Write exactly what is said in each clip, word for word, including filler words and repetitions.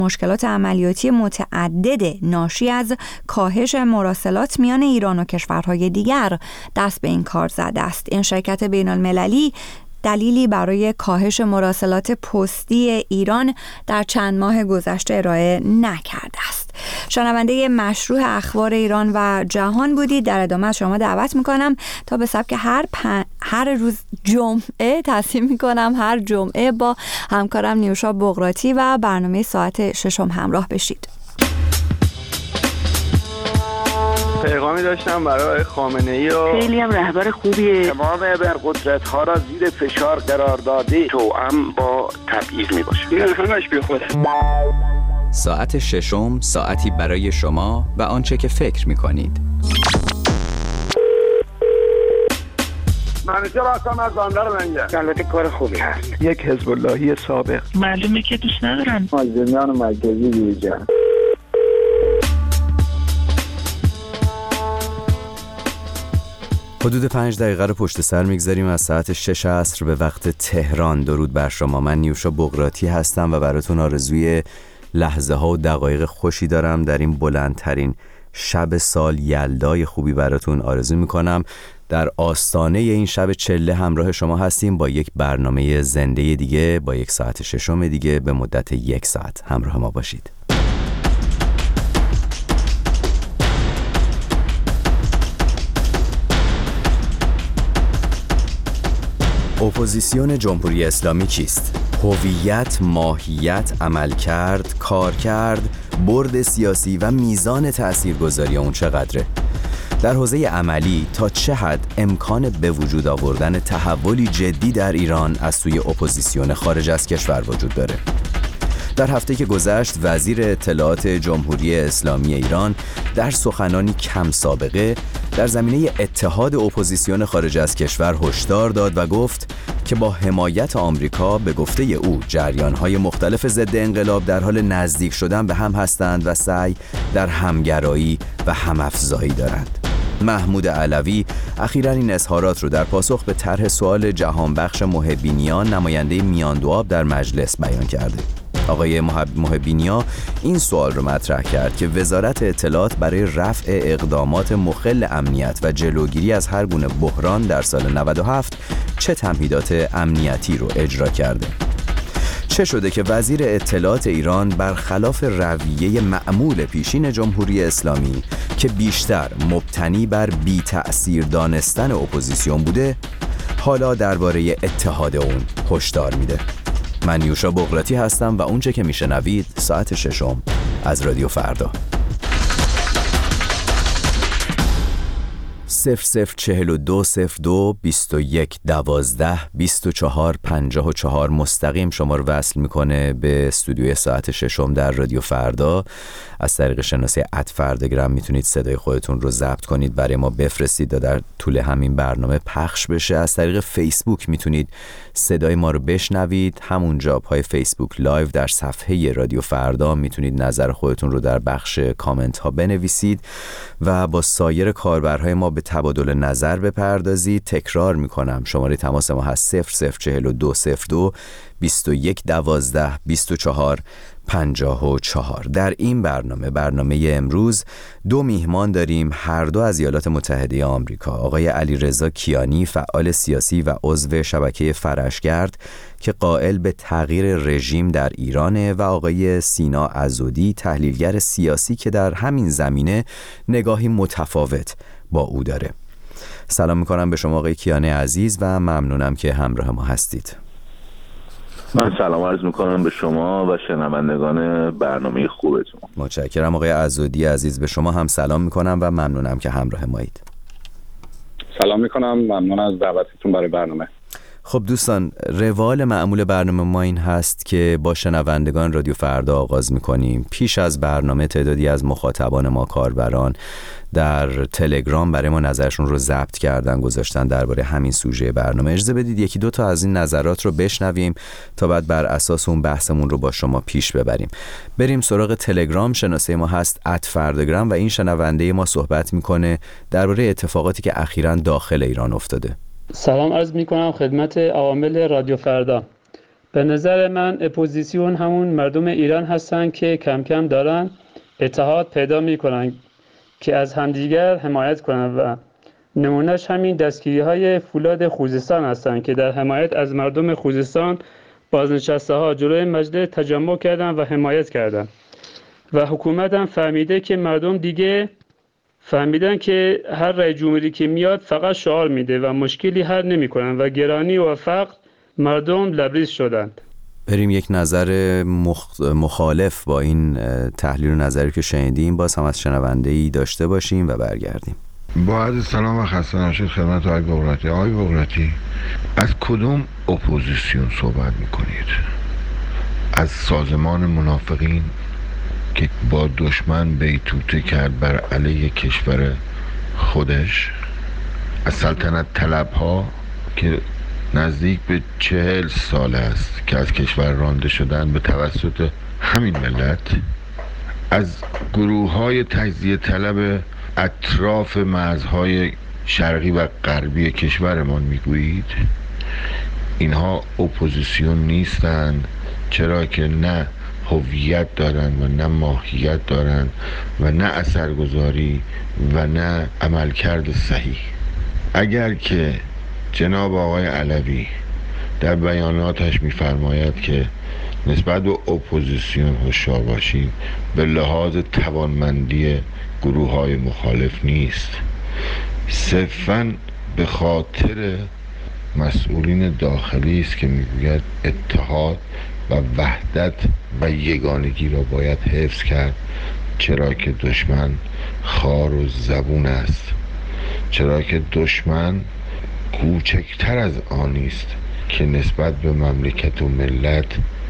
مشکلات عملیاتی متعدد ناشی از کاهش مراسلات میان ایران و کشورهای دیگر دست به این کار زده است. این شرکت بین المللی دلیلی برای کاهش مراسلات پستی ایران در چند ماه گذشته ارائه نکرده است. شنونده مشروع اخبار ایران و جهان بودید. در ادامه از شما دعوت میکنم تا به سبک هر پن... هر روز جمعه تصمیم میکنم هر جمعه با همکارم نیوشا بغراتی و برنامه ساعت ششم همراه بشید. پیغامی داشتم برای خامنه‌ای و خیلی هم رهبر خوبیه. تمام ابرقدرت‌ها را زیر فشار قرار داده، توأم با تبعیض میباشه. این همش بی خوده. ساعت ششم، ساعتی برای شما و آنچه که فکر میکنید. منیجر هستم از بندر لنگر. البته کار خوبی هست. یک حزب اللهی سابق. معلومه که دوست ندارن. مازندران مرکزی دیجان. حدود پنج دقیقه رو پشت سر میگذاریم از ساعت شش عصر به وقت تهران. درود بر شما. من نیوشا بغراتی هستم و براتون آرزوی لحظه ها و دقایق خوشی دارم. در این بلندترین شب سال یلدای خوبی براتون آرزو میکنم. در آستانه این شب چله همراه شما هستیم با یک برنامه زنده دیگه، با یک ساعت ششم دیگه به مدت یک ساعت همراه ما باشید. اپوزیسیون جمهوری اسلامی چیست؟ هویت، ماهیت، عملکرد، کارکرد، برد سیاسی و میزان تاثیرگذاری اون چقدره؟ در حوزه عملی تا چه حد امکان به وجود آوردن تحولی جدی در ایران از سوی اپوزیسیون خارج از کشور وجود داره؟ در هفته که گذشت وزیر اطلاعات جمهوری اسلامی ایران در سخنانی کم سابقه در زمینه اتحاد اپوزیسیون خارج از کشور هشدار داد و گفت که با حمایت آمریکا به گفته او جریان‌های مختلف ضد انقلاب در حال نزدیک شدن به هم هستند و سعی در همگرایی و همافزایی دارند. محمود علوی اخیراً این اظهارات رو در پاسخ به طرح سوال جهانبخش محبینیان نماینده میاندوآب در مجلس بیان کرده. آقای محبینیا این سوال رو مطرح کرد که وزارت اطلاعات برای رفع اقدامات مخل امنیت و جلوگیری از هر گونه بحران در سال نود و هفت چه تمهیدات امنیتی رو اجرا کرده. چه شده که وزیر اطلاعات ایران برخلاف رویه معمول پیشین جمهوری اسلامی که بیشتر مبتنی بر بی تأثیر دانستن اپوزیسیون بوده، حالا درباره اتحاد اون هشدار میده. من نیوشا بغراتی هستم و اونچه که میشنوید ساعت ششم از رادیو فردا. صفر صفر چهل و دو صفر دو بیست و یک دوازده بیست و چهار پنجاه و چهار مستقیم شما رو وصل میکنه به استودیوی ساعت ششم در رادیو فردا. از طریق شناسه ات فرداگرام میتونید صدای خودتون رو ضبط کنید برای ما بفرستید و در طول همین برنامه پخش بشه. از طریق فیسبوک میتونید صدای ما رو بشنوید، همونجا پای فیسبوک لایو در صفحه رادیو فردا میتونید نظر خودتون رو در بخش کامنت ها بنویسید و با سایر کاربرهای ما به تبادل نظر بپردازید. تکرار میکنم شماره تماس ما هست صفر صفر چهل و دو صفر دو بیست و یک دوازده بیست و چهار پنجاه و چهار. در این برنامه برنامه امروز دو میهمان داریم، هر دو از ایالات متحده آمریکا. آقای علیرضا کیانی فعال سیاسی و عضو شبکه فرشگرد که قائل به تغییر رژیم در ایرانه و آقای سینا عضدی تحلیلگر سیاسی که در همین زمینه نگاهی متفاوت با او داره. سلام میکنم به شما آقای کیانی عزیز و ممنونم که همراه ما هستید. من سلام عرض میکنم به شما و شنوندگان برنامه خوبتون. متشکرم. آقای عضدی عزیز به شما هم سلام میکنم و ممنونم که همراه مایید. سلام میکنم، ممنون از دعوتتون برای برنامه. خب دوستان، روال معمول برنامه ما این هست که با شنوندگان رادیو فردا آغاز میکنیم. پیش از برنامه تعدادی از مخاطبان ما کاربران در تلگرام برای ما نظرشون رو ضبط کردن، گذاشتن درباره همین سوژه برنامه. اجازه بدید یکی دو تا از این نظرات رو بشنویم تا بعد بر اساس اون بحثمون رو با شما پیش ببریم. بریم سراغ تلگرام. شناسه ما هست ات فرداگرام و این شنونده ما صحبت میکنه درباره اتفاقاتی که اخیراً داخل ایران افتاده. سلام عرض میکنم خدمت عوامل رادیو فردا. به نظر من اپوزیسیون همون مردم ایران هستن که کم کم دارن اتحاد پیدا میکنن که از همدیگر حمایت کنن و نمونهش همین دستگیری های فولاد خوزستان هستن که در حمایت از مردم خوزستان بازنشسته ها جلوی مجلس تجمع کردن و حمایت کردن و حکومت هم فهمیده که مردم دیگه فهمیدن که هر رئیس جمهوری که میاد فقط شعار میده و مشکلی حل نمیکنن و گرانی و فقر مردم لبریز شدند. بریم یک نظر مخ... مخالف با این تحلیل و نظری که شنیدیم باز هم از شنونده‌ای داشته باشیم و برگردیم. با عرض سلام و خسته نباشید خدمت آقای بغراتی. آقای بغراتی، از کدوم اپوزیسیون صحبت میکنید؟ از سازمان منافقین که با دشمن بیتوته کرد بر علیه کشور خودش؟ از سلطنت طلب ها که نزدیک به چهل سال است که از کشور رانده شدن به توسط همین ملت؟ از گروه های تجزیه طلب اطراف مرزهای شرقی و غربی کشورمان میگویید؟ اینها اپوزیسیون نیستند، چرا که نه هویت دارند و نه ماهیت دارند و نه اثرگذاری و نه عملکرد صحیح. اگر که جناب آقای علوی در بیاناتش می‌فرماید که نسبت به اپوزیسیون هوشیار باشید، به لحاظ توانمندی گروه‌های مخالف نیست، صرفاً به خاطر مسئولین داخلی است که میگوید اتحاد و وحدت و یگانگی را باید حفظ کرد، چرا که دشمن خار و زبون است، چرا که دشمن کوچکتر از آنی است که نسبت به مملکت و ملت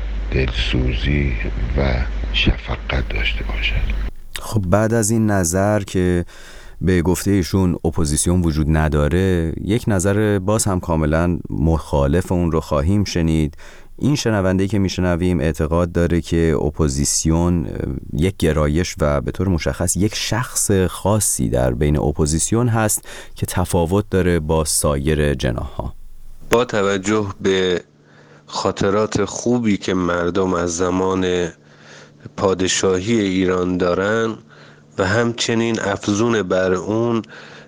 دلسوزی و شفقت داشته باشد. خب بعد از این نظر که به گفته ایشون اپوزیسیون وجود نداره، یک نظر باز هم کاملا مخالف اون رو خواهیم شنید. این شنونده‌ای که میشنویم اعتقاد داره که اپوزیسیون یک گرایش و به طور مشخص یک شخص خاصی در بین اپوزیسیون هست که تفاوت داره با سایر جناح‌ها. با توجه به خاطرات خوبی که مردم از زمان پادشاهی ایران دارن و همچنین افزون بر اون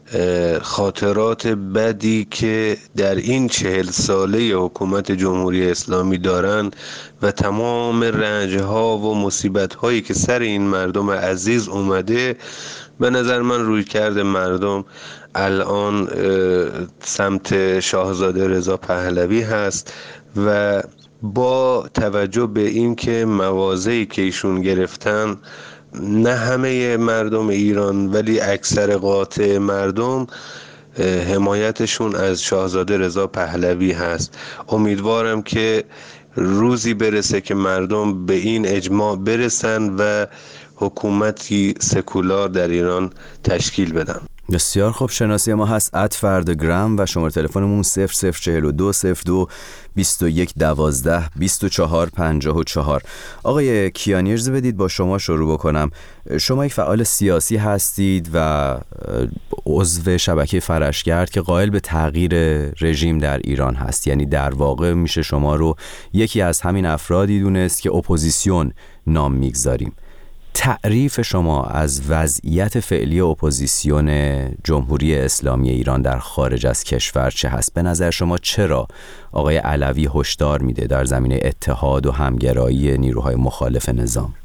خاطرات بدی که در این چهل ساله حکومت جمهوری اسلامی دارن و تمام رنجها و مصیبت‌هایی که سر این مردم عزیز اومده، به نظر من روی کرده مردم الان سمت شاهزاده رضا پهلوی هست و با توجه به این که مواضعی که ایشون گرفتن، نه همه مردم ایران ولی اکثر قاطع مردم حمایتشون از شاهزاده رضا پهلوی هست. امیدوارم که روزی برسه که مردم به این اجماع برسن و حکومتی سکولار در ایران تشکیل بدن. بسیار خوب، شناسی ما هست ات فردگرام و شماره تلفنمون صفر صفر چهل و دو صفر دو بیست و یک دوازده بیست و چهار پنجاه و چهار. آقای کیانی اجازه بدید با شما شروع بکنم. شما یک فعال سیاسی هستید و عضو شبکه فرشگرد که قائل به تغییر رژیم در ایران هست، یعنی در واقع میشه شما رو یکی از همین افرادی دونست که اپوزیسیون نام میگذاریم. تعریف شما از وضعیت فعلی اپوزیسیون جمهوری اسلامی ایران در خارج از کشور چه هست؟ به نظر شما چرا آقای علوی هشدار میده در زمینه اتحاد و همگرایی نیروهای مخالف نظام؟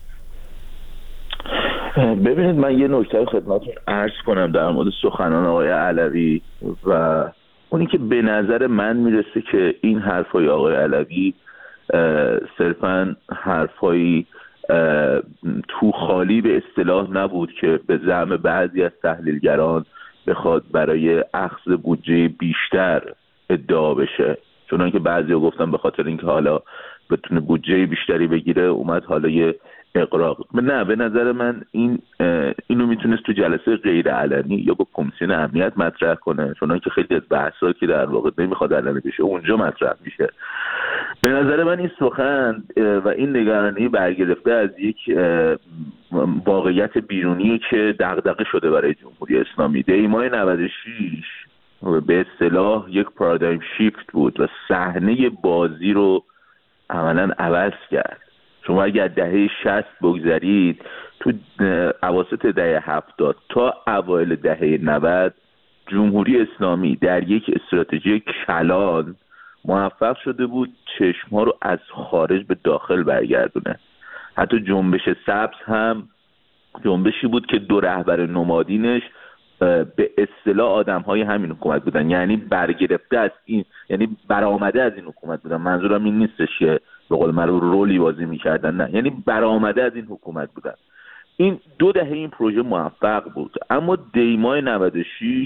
ببینید، من یه نکته خدمتتون عرض کنم در مورد سخنان آقای علوی و اونی که به نظر من میرسه که این حرفای آقای علوی صرفاً حرفایی تو خالی به اصطلاح نبود که به زعم بعضی از تحلیلگران بخواد برای اخذ بودجه بیشتر ادعا بشه، چون که بعضیا گفتن به خاطر اینکه حالا بتونه بودجه بیشتری بگیره اومد حالا یه اقراق. نه، به نظر من این اینو میتونست تو جلسه غیر علنی یا با کمیسیون امنیت مطرح کنه، چون که خیلی از بحثا که در واقع نمیخواد علنی بشه اونجا مطرح میشه. به نظر من این سخن و این نگرانی برگرفته از یک واقعیت بیرونی که دغدغه شده برای جمهوری اسلامی. دیمای نود و شش به اصطلاح یک پارادایم شیفت بود و صحنه بازی رو عملا عوض کرد. شما اگر دهه شصت بگذارید، تو اواسط دهه هفتاد تا اوایل دهه نود جمهوری اسلامی در یک استراتژی کلان موفق شده بود چشم‌ها رو از خارج به داخل برگردونه. حتی جنبش سبز هم جنبشی بود که دو رهبر نمادینش به اصطلاح آدم‌های همین حکومت بودن، یعنی برگرفته از این، یعنی برآمده از این حکومت بودن. منظورم این نیستش که به قول معروف رولی بازی می‌کردن، نه، یعنی برآمده از این حکومت بودن. این دو دهه این پروژه موفق بود، اما دیمای نود و شش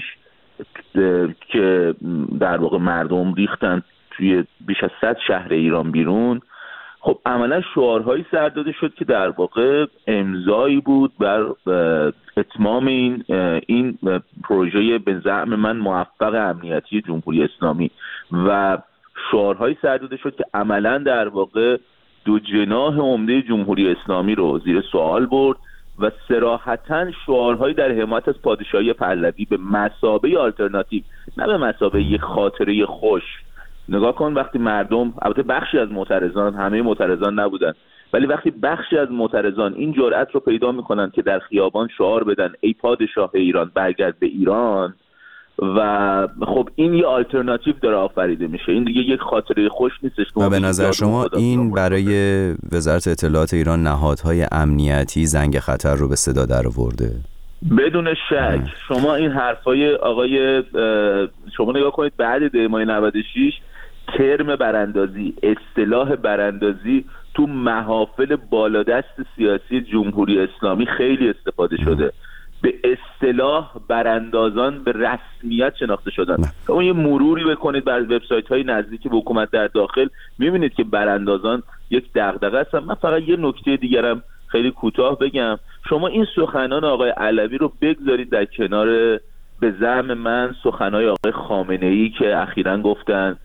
که در واقع مردم ریختن توی بیش از صد شهر ایران بیرون، خب عملا شعارهایی سر داده شد که در واقع امضایی بود بر اتمام این این پروژه به زعم من موفق امنیتی جمهوری اسلامی، و شعارهایی سر داده شد که عملا در واقع دو جناح عمده جمهوری اسلامی رو زیر سوال برد و صراحتاً شعارهایی در حمایت از پادشاهی پهلوی به مثابه آلترناتیو، نه به مثابه یک خاطره خوش. نگاه کن وقتی مردم، البته بخشی از معترضان، همه معترضان نبودن، ولی وقتی بخشی از معترضان این جرأت رو پیدا میکنن که در خیابان شعار بدن ای پادشاه ایران برگرد به ایران، و خب این یه آلترناتیو داره آفریده میشه. این دیگه یک خاطره خوش نیستش. و به نظر شما این برای وزارت اطلاعات ایران نهادهای امنیتی زنگ خطر رو به صدا در آورده؟ بدون شک. شما این حرفای آقای شما نگاه کنید، بعد دیمای نود و شش ترم براندازی، اصطلاح براندازی تو محافل بالادست سیاسی جمهوری اسلامی خیلی استفاده شده. به اصطلاح براندازان به رسمیت شناخته شدن. اون یه مروری بکنید بر وبسایت‌های نزدیک به حکومت در داخل، می‌بینید که براندازان یک دغدغه هستن. من فقط یه نکته دیگرم خیلی کوتاه بگم. شما این سخنان آقای علوی رو بگذارید در کنار به زعم من سخنان آقای خامنه‌ای که اخیراً گفتن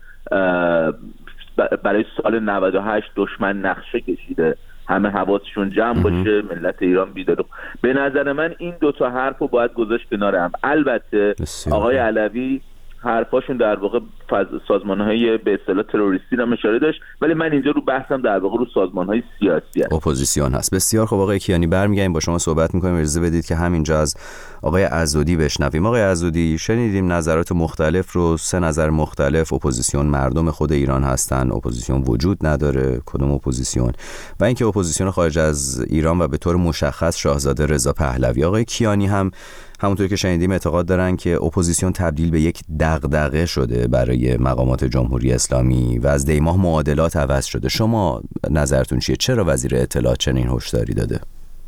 برای سال نود و هشت دشمن نقشه کشیده، همه حواسشون جمع باشه، ملت ایران بیدار. به نظر من این دوتا حرف رو باید گذاشت کنار هم. البته آقای علوی حرفاشون در واقع سازمان‌های به اصطلاح تروریستی رو اشاره داشت، ولی من اینجا رو بحثم در واقع رو سازمان‌های سیاسی هست، اپوزیسیون هست. بسیار خب آقای کیانی، برمیگردیم با شما صحبت می‌کنیم. اجازه بدید که همینجا از آقای عضدی بشنویم. آقای عضدی، شنیدیم نظرات مختلف رو، سه نظر مختلف. اپوزیسیون مردم خود ایران هستن، اپوزیسیون وجود نداره، کدوم اپوزیسیون، و اینکه اپوزیسیون خارج از ایران و به طور مشخص شاهزاده رضا پهلوی. آقای کیانی هم همونطور که شنیدیم اعتقاد دارن که اپوزیسیون تبدیل به یک دغدغه شده برای مقامات جمهوری اسلامی و از دیماه معادلات عوض شده. شما نظرتون چیه؟ چرا وزیر اطلاعات چنین هشداری داده؟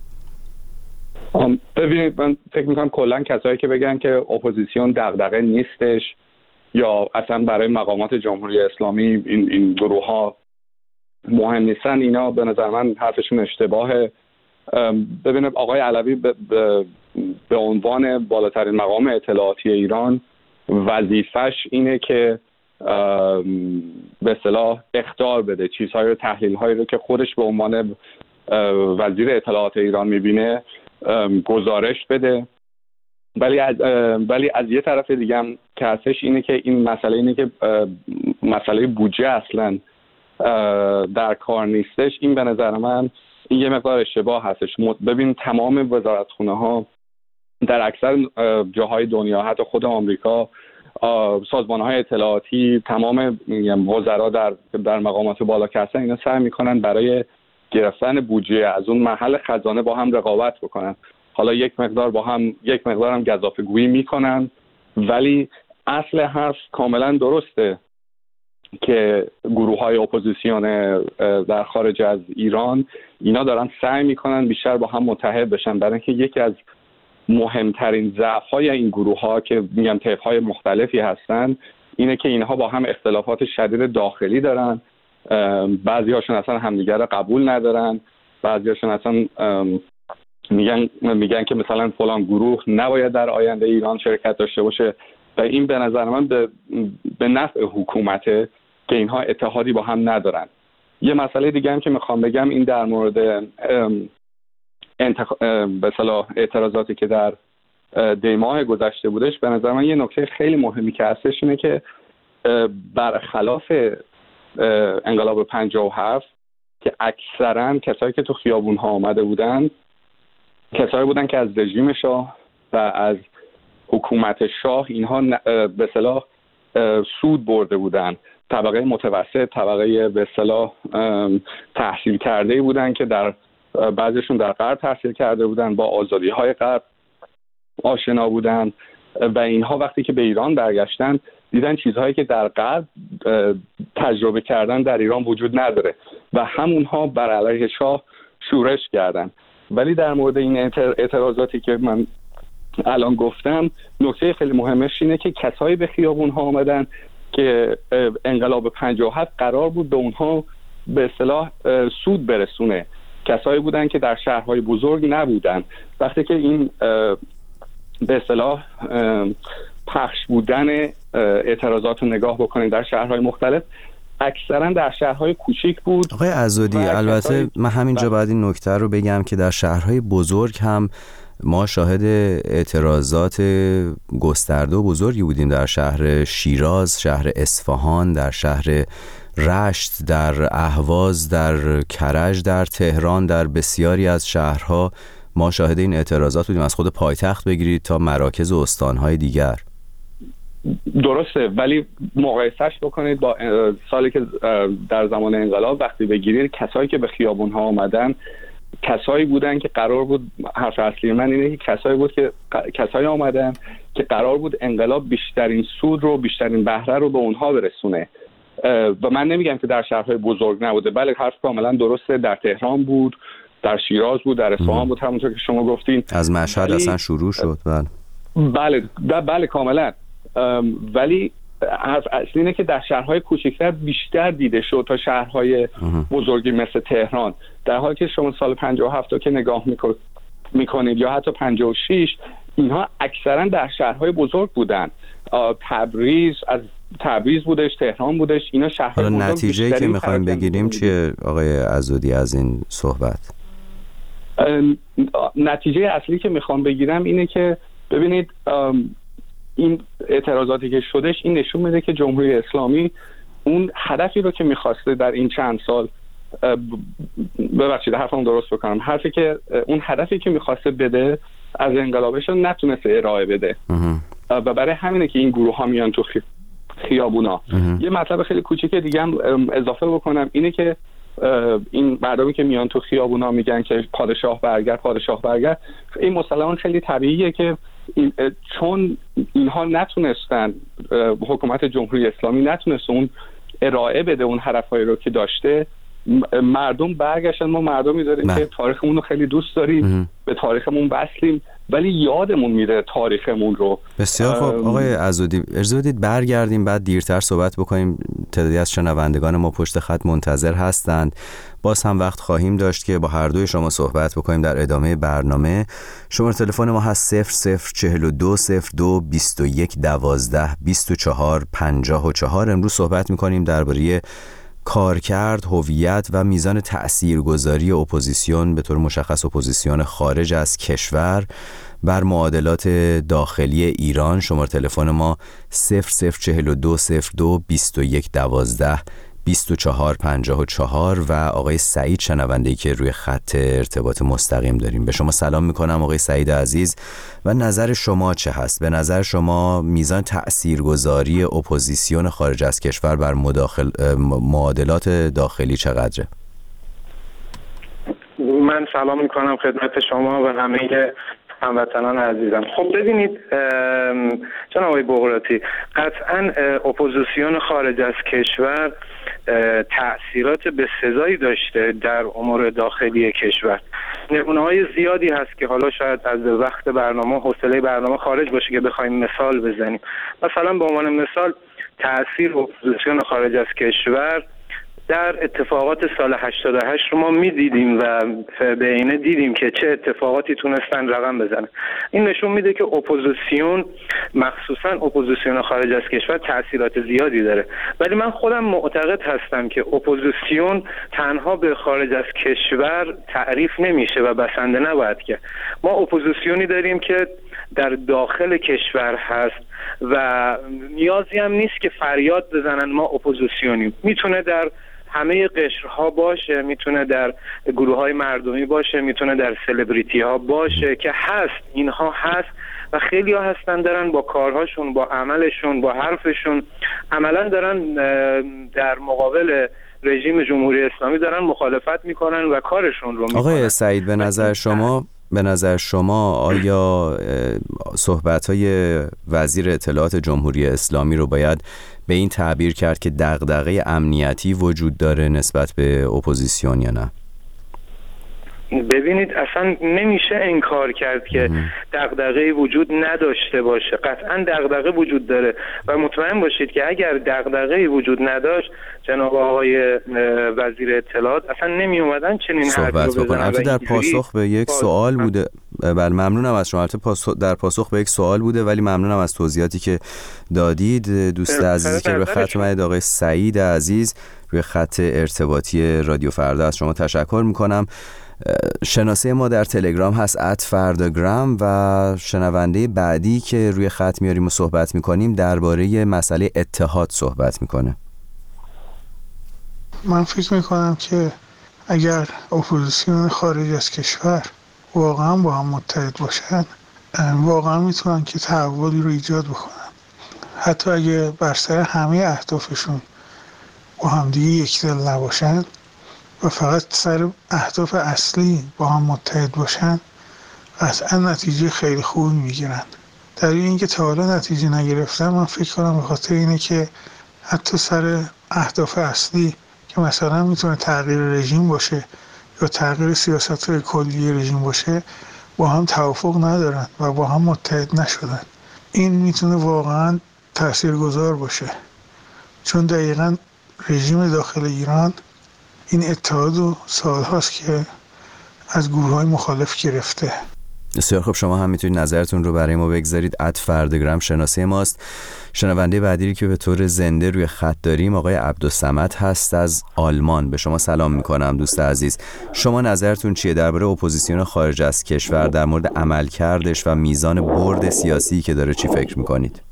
ببینید، من فکر میکنم کلا کسایی که بگن که اپوزیسیون دغدغه نیستش یا اصلا برای مقامات جمهوری اسلامی این این گروه ها مهم نیستن، اینا به نظر من حرفشون اشتباهه. ببینید آقای علوی به, به, به عنوان بالاترین مقام اطلاعاتی ایران وظیفش اینه که به اصطلاح اخطار بده، چیزهای رو، تحلیل‌هایی رو که خودش به عنوان وزیر اطلاعات ایران می‌بینه گزارش بده. ولی از ولی از یه طرف دیگه هم که هستش اینه که این مسئله اینه که مسئله بودجه اصلا در کار نیستش. این به نظر من این یه مقدار اشتباه هستش. ببین تمام وزارتخونه‌ها در اکثر جاهای دنیا، حتی خود آمریکا، سازمان‌های اطلاعاتی، تمام وزرا در در مقامات بالا که هستن، اینا سعی می‌کنن برای گرفتن بودجه از اون محل خزانه با هم رقابت بکنن. حالا یک مقدار با هم یک مقدار هم گزافه‌گویی می‌کنن، ولی اصل حرف کاملا درسته که گروه‌های اپوزیسیون در خارج از ایران اینا دارن سعی میکنن بیشتر با هم متحد بشن، برای اینکه یکی از مهمترین ضعف‌های این گروه‌ها که میگن طیف‌های مختلفی هستن اینه که اینها با هم اختلافات شدید داخلی دارن. بعضی‌هاشون اصلا همدیگر رو قبول ندارن، بعضی‌هاشون اصلا میگن میگن که مثلا فلان گروه نباید در آینده ایران شرکت داشته باشه، و این به نظر من به, به نفع حکومته که اینها اتحادی با هم ندارن. یه مسئله دیگه هم که میخوام بگم این در مورد انتخ... به اصطلاح اعتراضاتی که در دیماه گذشته بودش، به نظر من یه نکته خیلی مهمی که هستش اینه که برخلاف انقلاب پنجاه و هفت که اکثرا کسایی که تو خیابون ها آمده بودن کسایی بودن که از رژیم شاه و از حکومت شاه اینها به اصطلاح سود برده بودن. طبقه متوسط، طبقه به اصطلاح تحصیل کرده بودن که در بعضیشون در غرب تحصیل کرده بودن، با آزادی های غرب آشنا بودن و اینها وقتی که به ایران برگشتن دیدن چیزهایی که در غرب تجربه کردن در ایران وجود نداره و همونها بر علیه شاه شورش کردن. ولی در مورد این اعتراضاتی که من الان گفتم، نکته خیلی مهمش اینه که کسایی به خیابون ها آمدن که انقلاب پنجاه و هفت قرار بود به اونها به اصطلاح سود برسونه. کسایی بودن که در شهرهای بزرگ نبودن. وقتی که این به اصطلاح پخش بودن اعتراضات رو نگاه بکنید در شهرهای مختلف، اکثرا در شهرهای کوچیک بود. آقای عزادی، البته من همینجا باید این نکته رو بگم که در شهرهای بزرگ هم ما شاهد اعتراضات گسترده و بزرگی بودیم. در شهر شیراز، شهر اصفهان، در شهر رشت، در اهواز، در کرج، در تهران، در بسیاری از شهرها ما شاهد این اعتراضات بودیم، از خود پایتخت بگیرید تا مراکز و استانهای دیگر. درسته، ولی مقایسهش بکنید با سالی که در زمان انقلاب وقتی بگیرید، کسایی که به خیابون ها آمدن کسایی بودن که قرار بود، حرف اصلی من اینه که کسایی بود که کسایی آمدن که قرار بود انقلاب بیشترین سود رو، بیشترین بهره رو به اونها برسونه. و من نمیگم که در شهرهای بزرگ نبوده، بله حرف کاملا درسته، در تهران بود، در شیراز بود، در اصفهان بود، همونطور که شما گفتین. از مشهد اصلا شروع شد. بله بله بله کاملا. ولی حرف اصلی اینه که در شهرهای کوچکتر بیشتر دیده شد تا شهرهای بزرگی مثل تهران، در حالی که شما سال پنجاه و هفت که نگاه میکنید یا حتی پنجاه و شش، اینها اکثرا در شهرهای بزرگ بودن. تبریز، از تبریز بودش، تهران بودش، اینا شهرهای بزرگ. نتیجه‌ای که میخوایم بگیریم چیه آقای عزادی از این صحبت؟ نتیجه اصلی که میخوام بگیرم اینه که ببینید این اعتراضاتی که شدش این نشون میده که جمهوری اسلامی اون هدفی رو که میخواسته در این چند سال، ببخشید حرفم درست بکنم، حرفی که اون هدفی که میخواسته بده از انقلابش رو نتونسته ارائه بده و برای همینه که این گروه ها میان تو خیابونا. یه مطلب خیلی کوچیک دیگه هم اضافه بکنم، اینه که این مردمی که میان تو خیابونا میگن که پادشاه برگرد، پادشاه برگرد، این مسلماً خیلی طبیعیه که این چون اینها نتونستن، حکومت جمهوری اسلامی نتونست اون ارائه بده اون هدفهایی رو که داشته، مردم برگشتن. ما مردمی داریم نه. که تاریخمون رو خیلی دوست داریم، به تاریخمون وصلیم، ولی یادمون میره تاریخمون رو. بسیار خوب آقای عزادی، اجازه بدید برگردیم بعد دیرتر صحبت بکنیم. تعدادی از شنوندگان ما پشت خط منتظر هستند، باز هم وقت خواهیم داشت که با هر دوی شما صحبت بکنیم در ادامه برنامه. شماره تلفن ما هست صفر صفر چهل و دو صفر دو بیست و یک دوازده بیست و چهار پنجاه و چهار. امروز صحبت میکنیم درباره کارکرد، هویت و میزان تأثیرگذاری اپوزیسیون، به طور مشخص اپوزیسیون خارج از کشور، بر معادلات داخلی ایران. شماره تلفن ما صفر صفر چهل و دو صفر دو بیست و یک دوازده بیست و چهار پنجاه و چهار و آقای سعید شنونده‌ای که روی خط ارتباط مستقیم داریم. به شما سلام میکنم آقای سعید عزیز و نظر شما چه هست؟ به نظر شما میزان تأثیرگذاری اپوزیسیون خارج از کشور بر مداخل معادلات داخلی چقدره؟ من سلام میکنم خدمت شما و همه هموطنان عزیزم. خب ببینید جناب آقای بغراتی، قطعا اپوزیسیون خارج از کشور تأثیرات به سزایی داشته در امور داخلی کشور. نمونه‌های زیادی هست که حالا شاید از وقت برنامه حوصله برنامه خارج باشه که بخوایم مثال بزنیم. مثلا به عنوان مثال تأثیر اپوزیسیون خارج از کشور در اتفاقات سال هشتاد و هشت رو ما می‌دیدیم و به عینه دیدیم که چه اتفاقاتی تونستن رقم بزنن. این نشون میده که اپوزیسیون، مخصوصا اپوزیسیون خارج از کشور، تأثیرات زیادی داره. ولی من خودم معتقد هستم که اپوزیسیون تنها به خارج از کشور تعریف نمیشه و بسنده نباید که ما اپوزیسیونی داریم که در داخل کشور هست و نیازی هم نیست که فریاد بزنن ما اپوزیسیونیم. میتونه در همه قشرها باشه، میتونه در گروه های مردمی باشه، میتونه در سلبریتی ها باشه که هست، اینها هست و خیلی ها هستن دارن با کارهاشون، با عملشون، با حرفشون عملا دارن در مقابل رژیم جمهوری اسلامی دارن مخالفت میکنن و کارشون رو میکنن. آقای سعید به نظر شما به نظر شما آیا صحبت‌های وزیر اطلاعات جمهوری اسلامی رو باید به این تعبیر کرد که دغدغه امنیتی وجود داره نسبت به اپوزیسیون یا نه؟ ببینید اصلا نمیشه انکار کرد که دغدغه‌ای وجود نداشته باشه. قطعا دغدغه وجود داره و مطمئن باشید که اگر دغدغه‌ای وجود نداشت جناب آقای وزیر اطلاعات اصلا نمی اومدن چنین صحبت بکنن. البته در پاسخ به یک سوال بوده. بله ممنونم از شما. البته در پاسخ به یک سوال بوده ولی ممنونم از توضیحاتی که دادید. دوست عزیزی که به خط اومدید آقای سعید عزیز روی خط ارتباطی رادیو فردا از شما تشکر میکنم. شناسه ما در تلگرام هست ات فرداگرام و شنونده بعدی که روی خط میاریم و صحبت میکنیم درباره مسئله اتحاد صحبت میکنه. من فکر میکنم که اگر اپوزیسیون خارج از کشور واقعا با هم متحد باشن واقعا میتونن که تحولی رو ایجاد بکنن، حتی اگه بر سر همه اهدافشون با هم دیگه یک دل نباشن و فقط سر اهداف اصلی با هم متحد باشن قطعا نتیجه خیلی خوبی میگیرن. در این که تا حالا نتیجه نگرفتن من فکر کنم به خاطر اینه که حتی سر اهداف اصلی که مثلا میتونه تغییر رژیم باشه یا تغییر سیاست‌های کلی رژیم باشه با هم توافق ندارن و با هم متحد نشدن. این میتونه واقعا تاثیرگذار باشه، چون دقیقاً رژیم داخل ایران این اتحادو سالهاست که از گروه‌های مخالف گرفته. بسیار خب، شما هم میتونید نظرتون رو برای ما بگذارید. ات فرداگرام شناسه ماست. شنونده بعدی که به طور زنده روی خط داریم آقای عبدالصمد هست از آلمان. به شما سلام میکنم دوست عزیز. شما نظرتون چیه درباره اپوزیسیون خارج از کشور، در مورد عملکردش و میزان برد سیاسی که داره چی فکر میکنید؟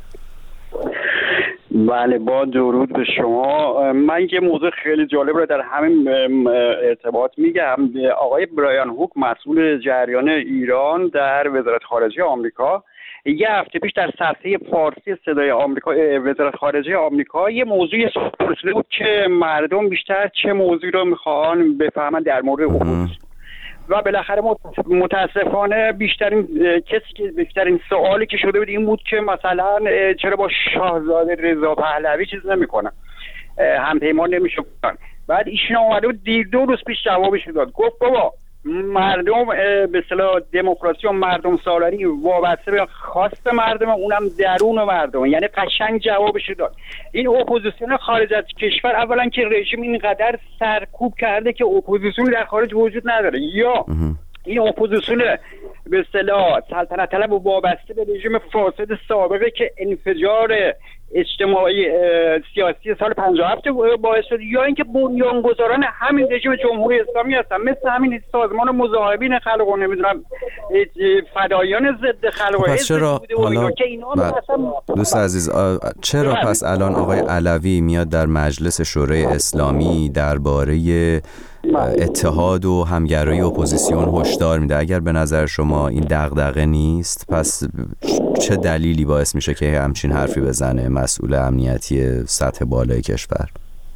بله، با درود به شما. من یه موضوع خیلی جالب رو در همین ارتباط میگم. آقای برایان هوک مسئول جریان ایران در وزارت خارجه آمریکا یه هفته پیش در صفحه فارسی صدای آمریکا وزارت خارجه آمریکا یه موضوعی پرسیده بود که مردم بیشتر چه موضوعی رو میخوان بفهمن در مورد اپوزیسیون و بالاخره متاسفانه بیشترین کسی که بیشترین سوالی که شده بود این بود که مثلا چرا با شاهزاده رضا پهلوی چیز نمیکنن، همپیمان نمیشه کنن. بعد ایشون اومده بود دیر دو روز پیش جوابش داد، گفت بابا مردم به اصطلاح دموکراسی و مردم سالاری وابسته به خواست مردم، اونم درون مردم، یعنی قشنگ جوابش داد. این اپوزیسیون خارج از کشور اولا که رژیم اینقدر سرکوب کرده که اپوزیسیون در خارج وجود نداره، یا این اپوزیسیون به اصطلاح سلطنت طلب و وابسته به رژیم فاسد سابقه که انفجار اجتماعی سیاسی سال پنجاه و هفت باعث شد، یا اینکه بنیانگذاران همین رژیم جمهوری اسلامی هستن، مثل همین سازمان مذاهبین خلق و نمیدونم فدایان ضد خلق. پس چرا حالا دوست عزیز چرا پس الان آقای علوی میاد در مجلس شورای اسلامی درباره اتحاد و همگرایی اپوزیسیون هشدار میده؟ اگر به نظر شما این دغدغه نیست، پس چه دلیلی باعث میشه که همچین حرفی بزنه مسئول امنیتی سطح بالای کشور؟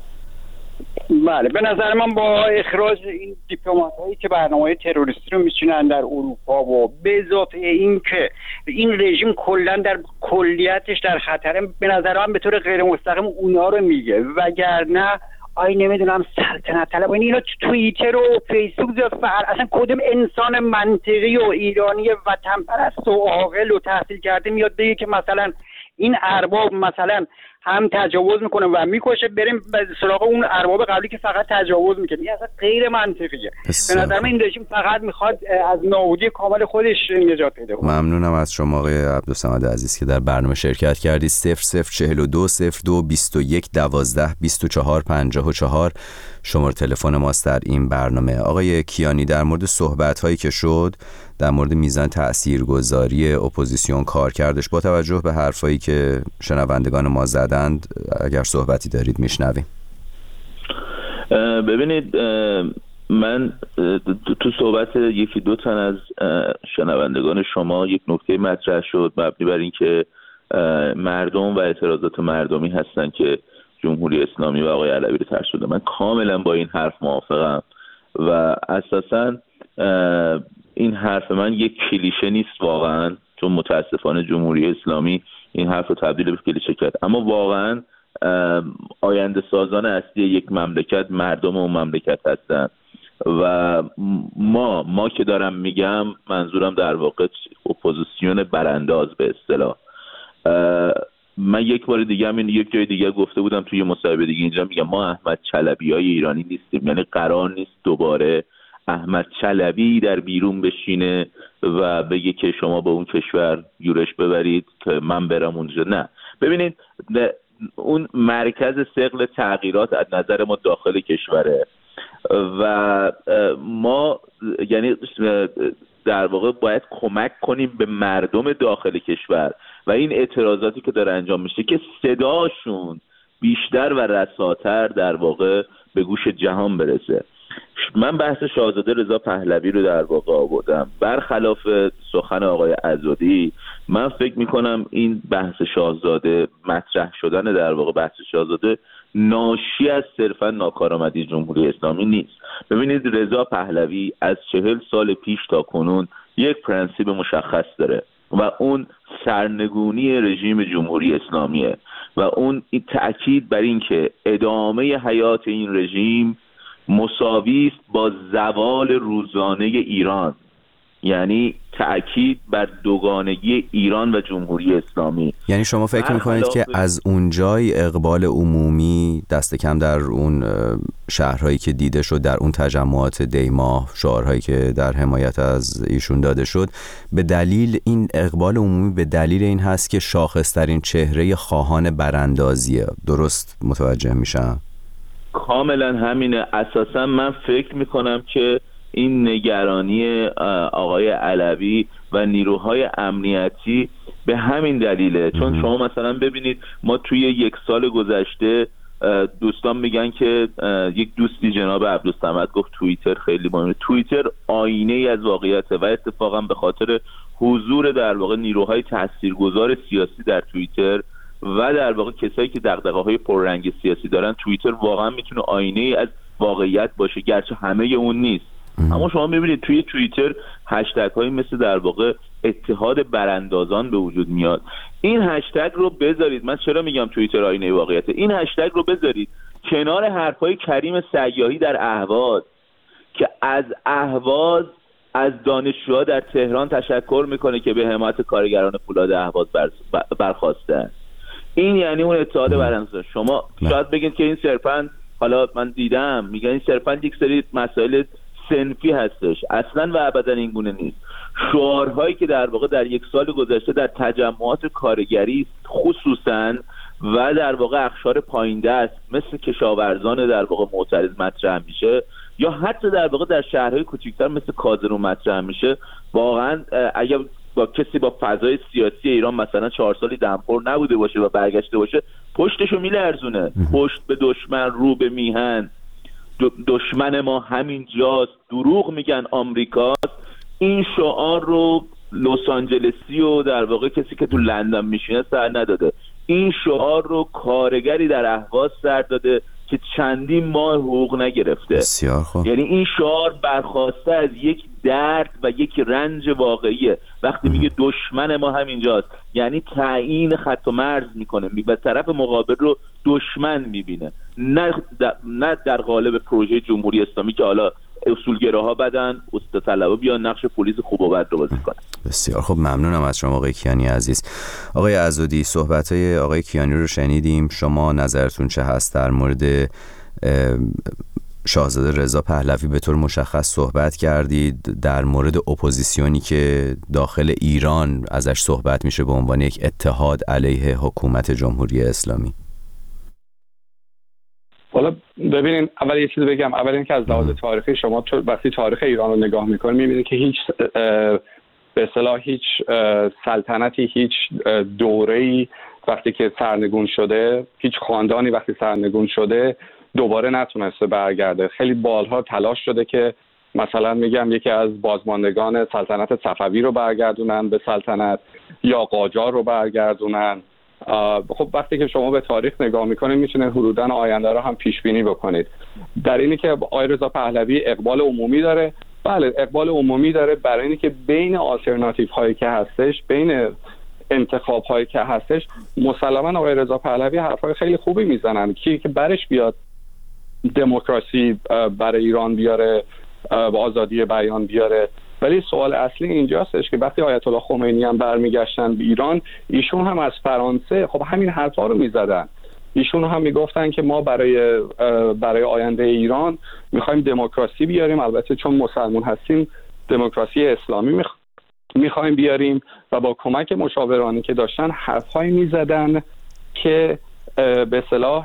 بله، به نظر من با اخراج این دیپلمات‌هایی که برنامه‌های تروریستی رو میچینن در اروپا و به اضافه این که این رژیم کلا در کلیتش در خطره، به نظر من به طور غیر مستقیم اونا رو میگه، وگرنه آی نمیدونم سلطنت طلب اینا تو توییتر و فیسبوک زیاد فعال. اصلا کدوم انسان منطقی و ایرانی وطن پرست و عاقل و تحصیل کرده میاد بگه که مثلا این ارباب مثلا هم تجاوز میکنه و میکشه، بریم به سراغ اون ارباب قبلی که فقط تجاوز میکنه. این اصلا غیر منطقیه. به نظر من این رژیم فقط میخواد از نابودی کامل خودش نجات پیدا کنه. ممنونم از شما آقای عبدالصمد عزیز که در برنامه شرکت کردید. صفر صفر چهل و دو صفر دو بیست و یک دوازده بیست و چهار پنجاه و چهار شماره تلفن ماست در این برنامه. آقای کیانی، در مورد صحبت‌هایی که شد در مورد میزان تاثیرگذاری اپوزیسیون کارکردش، با توجه به حرفایی که شنوندگان ما زدند، اگر صحبتی دارید میشنویم. ببینید، من تو صحبت یکی دو تن از شنوندگان شما یک نکته مطرح شد مبنی بر این که مردم و اعتراضات مردمی هستن که جمهوری اسلامی و آقای علوی رو ترسونده. من کاملا با این حرف موافقم و اساساً این حرف من یک کلیشه نیست واقعا، چون متاسفانه جمهوری اسلامی این حرف رو تبدیل به کلیشه کرد. اما واقعا آینده سازان اصلی یک مملکت مردم اون مملکت هستن و ما ما که دارم میگم منظورم در واقع اپوزیسیون برانداز به اصطلاح. من یک بار دیگه همین یک جای دیگه گفته بودم توی مصاحبه دیگه، اینجا میگم ما احمد چلبی های ایرانی نیستیم. یعنی قرار نیست دوباره احمد چلبی در بیرون بشینه و بگه که شما به اون کشور یورش ببرید که من برم اونجا. نه، ببینید اون مرکز ثقل تغییرات از نظر ما داخل کشوره و ما یعنی در واقع باید کمک کنیم به مردم داخل کشور و این اعتراضاتی که داره انجام میشه که صداشون بیشتر و رساتر در واقع به گوش جهان برسه. من بحث شاهزاده رضا پهلوی رو در واقع آوردم. برخلاف سخن آقای عزادی، من فکر میکنم این بحث شاهزاده، مطرح شدن در واقع بحث شاهزاده، ناشی از صرفا ناکارآمدی جمهوری اسلامی نیست. ببینید رضا پهلوی از چهل سال پیش تا کنون یک پرنسیپ مشخص داره و اون سرنگونی رژیم جمهوری اسلامیه و اون تأکید بر این که ادامه حیات این رژیم مساوی است با زوال روزانه ایران، یعنی تأکید بر دوگانگی ایران و جمهوری اسلامی. یعنی شما فکر میکنید که از اونجای اقبال عمومی دست کم در اون شهرهایی که دیده شد، در اون تجمعات دیماه، شعارهایی که در حمایت از ایشون داده شد، به دلیل این اقبال عمومی به دلیل این هست که شاخصترین چهره خواهان براندازیه؟ درست متوجه میشم؟ کاملا همینه. اساسا من فکر میکنم که این نگرانی آقای علوی و نیروهای امنیتی به همین دلیله. چون شما مثلا ببینید ما توی یک سال گذشته دوستان میگن که یک دوستی جناب عبدالصمد گفت توییتر خیلی مهمه. توییتر آینه ای از واقعیته و اتفاقا به خاطر حضور در واقع نیروهای تاثیرگذار سیاسی در توییتر و در واقع کسایی که دغدغه‌های پررنگ سیاسی دارن، توییتر واقعا میتونه آینه ای از واقعیت باشه، گرچه همه اون نیست. اما شما میبینید توی توییتر هشتگ هایی مثل در واقع اتحاد براندازان به وجود میاد. این هشتگ رو بذارید، من چرا میگم توییتر آینه واقعیته، این هشتگ رو بذارید کنار حرفای کریم سیاحی در اهواز که از اهواز از دانشجوها در تهران تشکر میکنه که به حمایت کارگران فولاد اهواز برخواستن. این یعنی اون اتحاد براندازان. شما شاید بگید که این صرفاً، حالا من دیدم میگن این صرفاً یک سری مسائل صنفی هستش. اصلا و ابدا این گونه نیست. شعارهایی که در واقع در یک سال گذشته در تجمعات کارگری خصوصا و در واقع اقشار پایین دست مثل کشاورزان در واقع معترض مطرح میشه یا حتی در واقع در شهرهای کوچکتر مثل کازرون مطرح میشه، واقعا اگر با کسی با فضای سیاسی ایران مثلا چهار سالی دمخور نبوده باشه و برگشته باشه، پشتشو میلرزونه. پشت به دشمن، رو به میهن، دشمن ما همین جاست، دروغ میگن آمریکاست. این شعار رو لس آنجلسی و در واقع کسی که تو لندن میشینه سر نداده. این شعار رو کارگری در اهواز سر داده که چندین ماه حقوق نگرفته. بسیار خوب. یعنی این شعار برخواسته از یک درد و یک رنج واقعیه. وقتی میگه دشمن ما همینجاست، یعنی تعیین خط و مرز میکنه و طرف مقابل رو دشمن میبینه، نه در, نه در قالب پروژه جمهوری اسلامی که حالا اصولگراها بدن، اصولطلبا بیان نقش پلیس خوب و بد رو بازی کنن. بسیار خب، ممنونم از شما آقای کیانی عزیز. آقای عضدی، صحبت‌های آقای کیانی رو شنیدیم. شما نظرتون چه هست در مورد شاهزاده رضا پهلوی؟ به طور مشخص صحبت کردید در مورد اپوزیسیونی که داخل ایران ازش صحبت میشه به عنوان یک اتحاد علیه حکومت جمهوری اسلامی. حالا ببینید، اول یه چیز بگم. اول اینکه از لحاظ تاریخی شما وقتی تاریخ ایران رو نگاه میکنید میبینید که هیچ به اصطلاح هیچ سلطنتی، هیچ دوره‌ای وقتی که سرنگون شده، هیچ خاندانی وقتی سرنگون شده دوباره نتونسته برگرده. خیلی بارها تلاش شده که مثلا میگم یکی از بازماندگان سلطنت صفوی رو برگردونن به سلطنت یا قاجار رو برگردونن. خب وقتی که شما به تاریخ نگاه میکنید میتونید حدوداً آینده رو هم پیش بینی بکنید. در اینی که آقای رضا پهلوی اقبال عمومی داره، بله اقبال عمومی داره برای اینی که بین آلترناتیو هایی که هستش، بین انتخاب هایی که هستش، مسلماً آقای رضا پهلوی حرفای خیلی خوبی میزنن کی که برش بیاد دموکراسی برای ایران بیاره و آزادی بیان بیاره. ولی سوال اصلی اینجاستش که وقتی آیت الله خمینی هم برمیگشتن به ایران، ایشون هم از فرانسه خب همین حرفا رو میزدن. ایشون هم میگفتن که ما برای برای آینده ایران میخوایم دموکراسی بیاریم، البته چون مسلمان هستیم دموکراسی اسلامی میخ... میخوایم بیاریم، و با کمک مشاورانی که داشتن حرفایی میزدن که به اصطلاح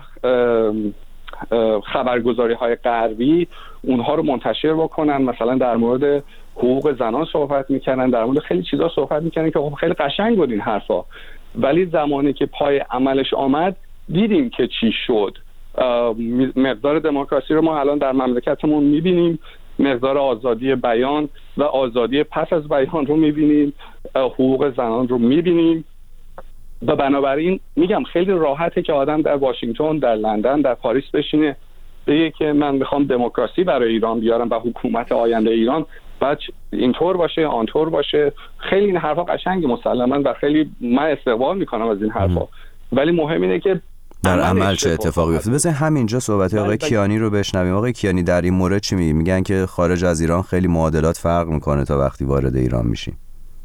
خبرگزاری های غربی اونها رو منتشر بکنن. مثلا در مورد حقوق زنان صحبت میکنن، در مورد خیلی چیزا صحبت میکنن که خب خیلی قشنگ بود این حرفا، ولی زمانی که پای عملش آمد دیدیم که چی شد. مقدار دموکراسی رو ما الان در مملکتمون میبینیم، مقدار آزادی بیان و آزادی پس از بیان رو میبینیم، حقوق زنان رو میبینیم، و بنابراین میگم خیلی راحته که آدم در واشنگتن، در لندن، در پاریس بشینه بگه که من میخوام دموکراسی برای ایران بیارم و حکومت آینده ایران بعد اینطور باشه آنطور باشه. خیلی این حرفا قشنگه مسلماً و خیلی من استقبال میکنم از این حرفا، ولی مهم اینه که در عمل چه اتفاقی بیفته. بذار همینجا صحبت آقای کیانی رو بشنویم. آقای کیانی در این مورد چی میگی؟ میگن که خارج از ایران خیلی معادلات فرق میکنه تا وقتی وارد ایران میشیم.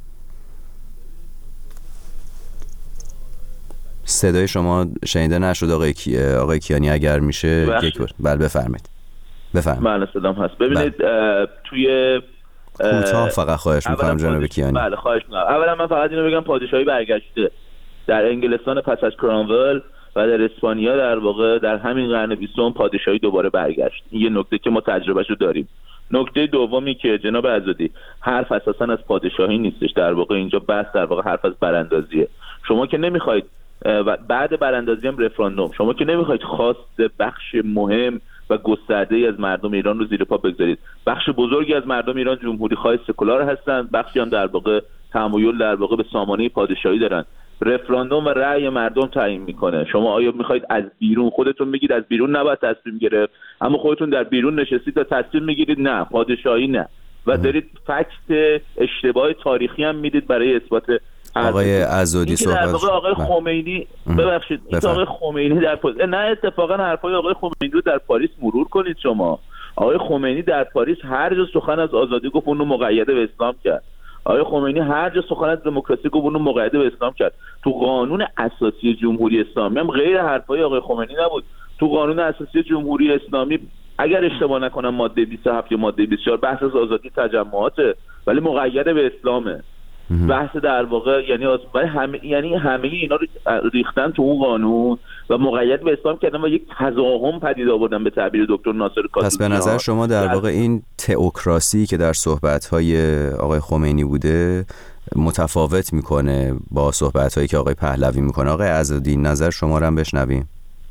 صدای شما شنیده نشد آقای کی... آقای کیانی اگر میشه یک بار بله بفرمایید. بفرمایید. بله صدام هست. ببینید توی کوتاه فقط خواهش میکنم جناب کیانی. بله خواهش میکنم. اولا من فقط اینو بگم پادشاهی برگشته در انگلستان پس از کرامول و در اسپانیا در واقع در همین قرن بیستم پادشاهی دوباره برگشت. این یه نکته که ما تجربهشو داریم. نکته دومی که جناب عزدی حرف اساسا از پادشاهی نیستش، در واقع اینجا بحث در واقع حرف از براندازیه. شما که نمیخواید و بعد براندازی هم رفراندوم، شما که نمیخواید خواست بخش مهم و گسترده از مردم ایران رو زیر پا بگذارید. بخش بزرگی از مردم ایران جمهوری خواه سکولار هستند، بخشی هم در واقع تمایل در واقع به سامانه پادشاهی دارن. رفراندوم و رأی مردم تعیین میکنه. شما آیا میخواید از بیرون خودتون میگید از بیرون نباید تصمیم گرفت، اما خودتون در بیرون نشستید تا تصمیم میگیرید نه پادشاهی نه، و دارید فکت اشتباه تاریخی هم میدید برای اثبات آقای عضدی صحبت. آقای خمینی ببخشید این آقای خمینی در پاریس، نه اتفاقا حرفای آقای خمینی رو در پاریس مرور کنید شما. آقای خمینی در پاریس هر جا سخن از آزادی گفت اون رو مقید به اسلام کرد. آقای خمینی هر جا سخن از دموکراسی گفت اون رو مقید به اسلام کرد. تو قانون اساسی جمهوری اسلامی هم غیر حرفای آقای خمینی نبود. تو قانون اساسی جمهوری اسلامی اگر اشتباه نکنم ماده بیست و هفت یا ماده بیست و چهار بحث از آزادی تجمعاته ولی مقید به اسلامه. بحث در واقع یعنی همه یعنی همه اینا رو ریختن تو اون قانون و مقید به اسلام کردن و یک تضاهم پدید آوردن به تعبیر دکتر ناصر کاظمی. پس به نظر شما در واقع این تئوکراسی که در صحبت‌های آقای خمینی بوده متفاوت میکنه با صحبت‌هایی که آقای پهلوی میکنه. آقای عضدی نظر شما رو هم بشنویم.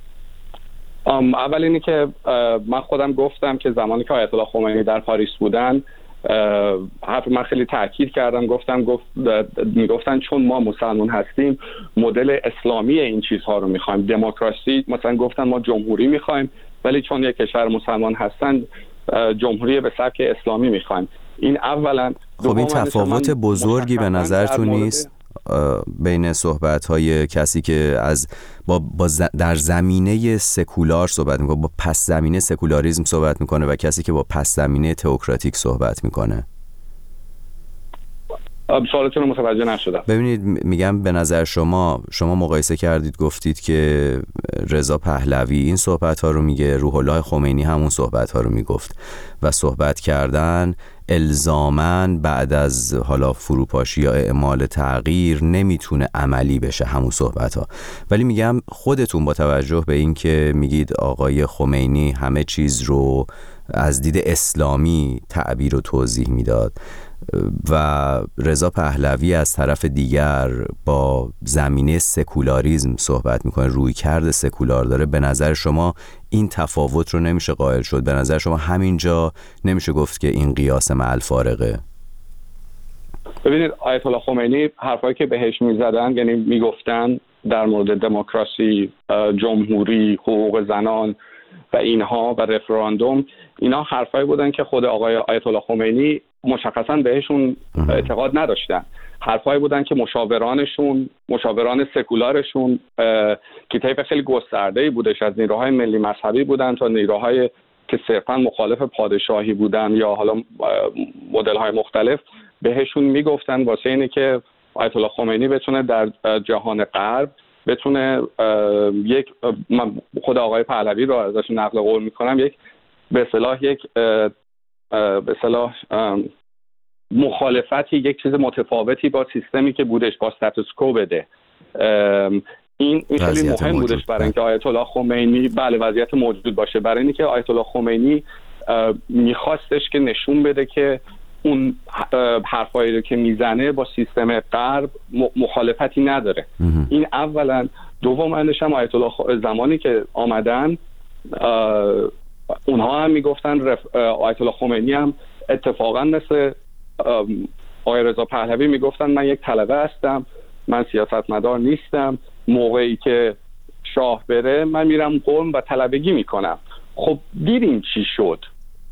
اول اینی که من خودم گفتم که زمانی که آیت الله خمینی در پاریس بودن حرف من خیلی تاکید کردم، گفتم گفت میگفتن چون ما مسلمان هستیم مدل اسلامی این چیزها رو میخوایم، دموکراسی مثلا گفتن ما جمهوری میخوایم ولی چون یک کشور مسلمان هستن جمهوری به سبک اسلامی میخوایم. این اولا. خب این تفاوت بزرگی به نظرتون نیست بین صحبت‌های کسی که از با, با ز... در زمینه سکولار صحبت میکنه، با پس زمینه سکولاریسم صحبت میکنه و کسی که با پس زمینه تئوکراتیک صحبت میکنه؟ سوالتون رو متوجه نشدم. ببینید میگم به نظر شما شما مقایسه کردید، گفتید که رضا پهلوی این صحبت ها رو میگه، روح الله خمینی همون صحبت ها رو میگفت و صحبت کردن الزاماً بعد از حالا فروپاشی یا اعمال تغییر نمیتونه عملی بشه همون صحبت ها. ولی میگم خودتون با توجه به این که میگید آقای خمینی همه چیز رو از دید اسلامی تعبیر و توضیح میداد و رضا پهلوی از طرف دیگر با زمینه سکولاریسم صحبت میکنه، روی کرد سکولار داره، به نظر شما این تفاوت رو نمیشه قائل شد؟ به نظر شما همینجا نمیشه گفت که این قیاس مع الفارقه؟ ببینید آیت الله خمینی حرفایی که بهش میزدن، یعنی میگفتن در مورد دموکراسی، جمهوری، حقوق زنان و اینها و رفراندوم، اینا حرفایی بودن که خود آقای آیت الله خمینی مشخصا بهشون اعتقاد نداشتن. حرفایی بودن که مشاورانشون، مشاوران سکولارشون که طیف خیلی گسترده‌ای بودش، از نیروهای ملی مذهبی بودن تا نیروهای که صرفا مخالف پادشاهی بودن یا حالا مدل‌های مختلف، بهشون میگفتن واسه اینه که آیت الله خمینی بتونه در جهان غرب بتونه یک، خود آقای پهلوی رو ازش نقل قول میکنم، یک به اصطلاح یک به اصطلاح مخالفتی، یک چیز متفاوتی با سیستمی که بودش، با استاتوس کو بده. این این خیلی مهم بودش برای اینکه آیت الله خمینی بله وضعیت موجود باشه، برای اینکه آیت الله خمینی میخواستش که نشون بده که اون حرفایی رو که میزنه با سیستم غرب مخالفتی نداره. این اولا. دوم اندش هم آیت الله زمانی که آمدن اونها هم میگفتن، آیت الله خمینی هم اتفاقا مثل آقای رضا پهلوی میگفتن من یک طلبه هستم، من سیاستمدار نیستم، موقعی که شاه بره من میرم قم و طلبگی میکنم. خب دیدیم چی شد.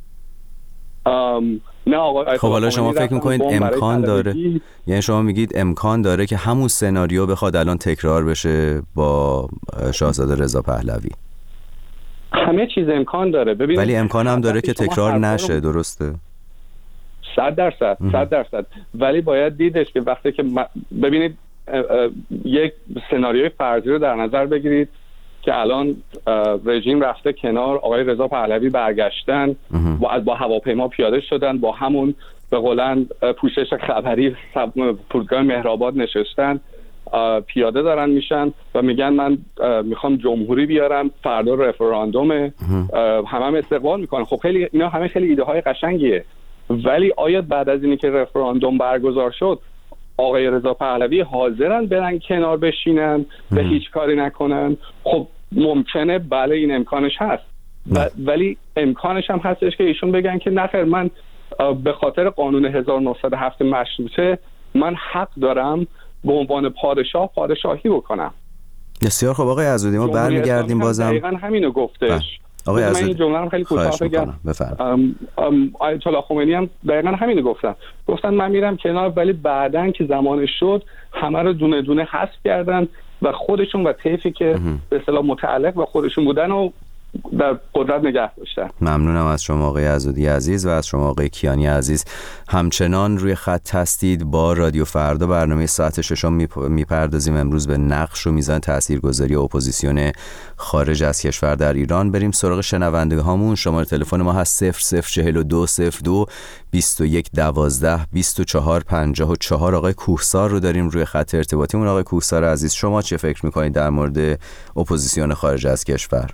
نه آقای خب حالا شما فکر میکنید امکان داره، یعنی شما میگید امکان داره که همون سناریو بخواد الان تکرار بشه با شاهزاده رضا پهلوی؟ همه چیز امکان داره. ببینید ولی امکان هم داره که تکرار نشه، درسته؟ صد درصد صد درصد. ولی باید دیدش که وقتی که ببینید یک سناریوی فرضی رو در نظر بگیرید که الان رژیم رفته کنار، آقای رضا پهلوی برگشتن و با هواپیما پیاده شدن، با همون به قولن پوشش خبری فرودگاه مهرآباد نشستن، پیاده دارن میشن و میگن من میخوام جمهوری بیارم، فردا رفراندومه، همه هم استقبال میکنن. خب خیلی اینا همه خیلی ایده های قشنگیه، ولی آیا بعد از اینی که رفراندوم برگزار شد آقای رضا پهلوی حاضرن برن کنار بشینن و هیچ کاری نکنن؟ خب ممکنه، بله این امکانش هست، ولی امکانش هم هستش که ایشون بگن که نخیر، من به خاطر قانون هزار و نهصد و هفت مشروطه من حق دارم به عنوان پادشاه پادشاهی بکنم. بسیار خب آقای عزودی، ما برمیگردیم بازم. دقیقاً همینو گفتش. آقای من این جمله رو خیلی کوتاه بگم. آیت الله خمینی هم دقیقاً همینو گفتن. گفتن من میرم کنار، ولی بعدن که زمانش شد همه رو دونه دونه حذف کردن و خودشون و طیفی که به اصطلاح متعلق به خودشون بودن و در قدرت نگه داشتن. ممنونم از شما آقای عزودی عزیز و از شما آقای کیانی عزیز. همچنان روی خط هستید با رادیو فردا، برنامه ساعت ششم میپردازیم امروز به نقش و میزان تاثیرگذاری اپوزیسیون خارج از کشور در ایران. بریم سراغ شنونده هامون. شماره تلفن ما هست صفر صفر چهل و دو صفر دو بیست و یک دوازده بیست و چهار پنجاه و چهار. آقای کوهسار رو داریم روی خط ارتباطیمون. آقای کوهسار عزیز، شما چه فکر میکنید در مورد اپوزیسیون خارج از کشور؟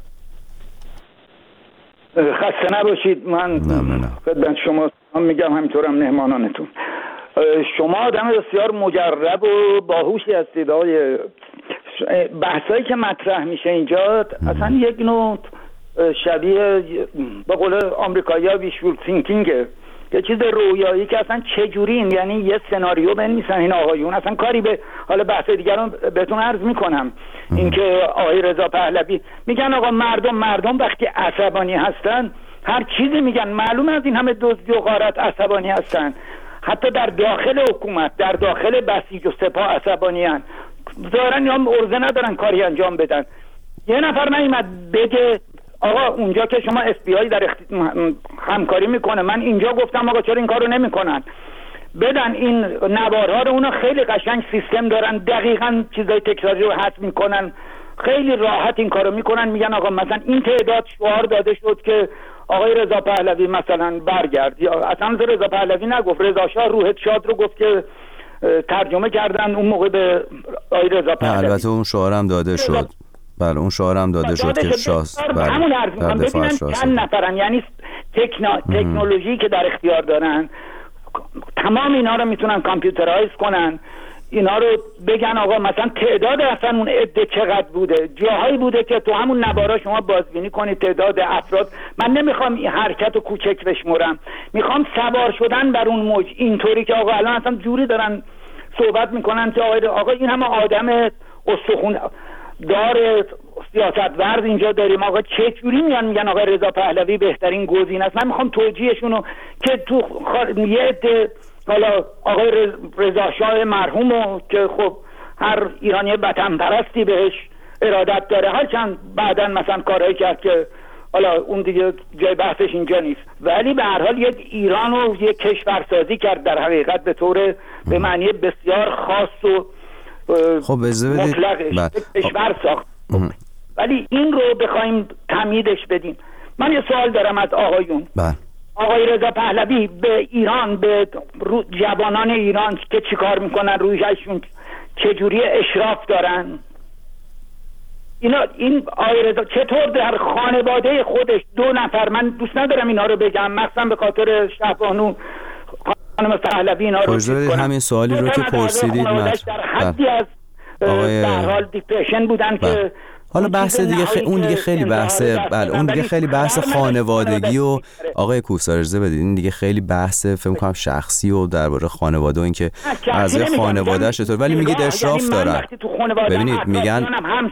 خسته نباشید. من خدمت شما میگم، همینطورم مهمانانتون. شما آدم بسیار مجرب و باهوشی هستید. آقای بحثایی که مطرح میشه اینجا اصلا یک نوع شبیه به قول آمریکایی‌ها ویشفول تینکینگه، یه چیز رویایی که اصلا چجورین، یعنی یه سناریو بنویسن این آقایون، اصلا کاری به حالا بحث دیگر رو بهتون عرض میکنم. اینکه آقای رضا پهلوی میگن آقا مردم مردم وقتی عصبانی هستن هر چیزی میگن، معلومه از این همه دزدی و غارت عصبانی هستن. حتی در داخل حکومت، در داخل بسیج و سپاه عصبانیان، ظاهرا اینا ارزه ندارن کاری انجام بدن. یه نفر نیومد بگه آقا اونجا که شما اف بی آی در اخت... همکاری میکنه، من اینجا گفتم آقا چرا این کارو نمیکنن، بدن این نوارها رو. اونا خیلی قشنگ سیستم دارن، دقیقاً چیزای تکراری رو حذف میکنن، خیلی راحت این کارو میکنن. میگن آقا مثلا این تعداد شعار داده شد که آقای رضا پهلوی مثلا برگرد، یا اصلا رضا پهلوی نگفت، رضا شاه روحت شاد رو گفت که ترجمه کردن اون موقع به آقای رضا پهلوی. البته اون شعار هم داده شد. بله اون شعار هم داده شد که شاه همون عرض میکنم ببینن چند نفرن، یعنی تکنا... تکنولوژی که در اختیار دارن تمام اینا رو میتونن کامپیوترایز کنن، اینا رو بگن آقا مثلا تعداد اصلا اون عده چقدر بوده. جاهایی بوده که تو همون نوارا شما بازبینی کنید تعداد افراد. من نمیخوام این حرکت رو کوچک بشمرم، میخوام سوار شدن بر اون موج، اینطوری که آقا الان اصلا جوری دارن صحبت میکنن که آقا آقا این همه آدم استخون دار سیاست ورز اینجا داریم، آقا چه جوری میان میگن آقا رضا پهلوی بهترین گزینه است. من میخوام توجیهشون رو که تو خار... یه عده حالا آقای رضا شاه مرحومو که خب هر ایرانی وطن پرستی بهش ارادت داره، هرچند بعداً مثلا کارهایی کرد که حالا اون دیگه جای بحثش اینجا نیست، ولی به هر حال یک ایران رو یک کشورسازی کرد در حقیقت به طور به معنی بسیار خاص و خب مطلقش کشور ساخت. ولی این رو بخوایم تمهیدش بدیم. من یه سوال دارم از آقایون. بله. آقای رضا پهلوی به ایران، به جوانان ایران که چیکار میکنن، رویشون چجوری اشراف دارن؟ اینا این آقای رضا چطور در خانواده خودش دو نفر، من دوست ندارم اینا رو بگم مخصوصا به خاطر شهبانو خانم پهلوی اینا رو چیز کنم، همین سوالی رو که پرسیدید در حدی از در حال دیپرشن بودن که حالا بحث دیگه خ... اون دیگه خیلی بحث بله اون دیگه خیلی بحث خانوادگی و آقای کوهسار اجازه بدید این دیگه خیلی بحث فکر می‌کنم شخصی و درباره خانواده و اینکه اعضای خانواده چطور، ولی میگید اشراف دارن. ببینید میگن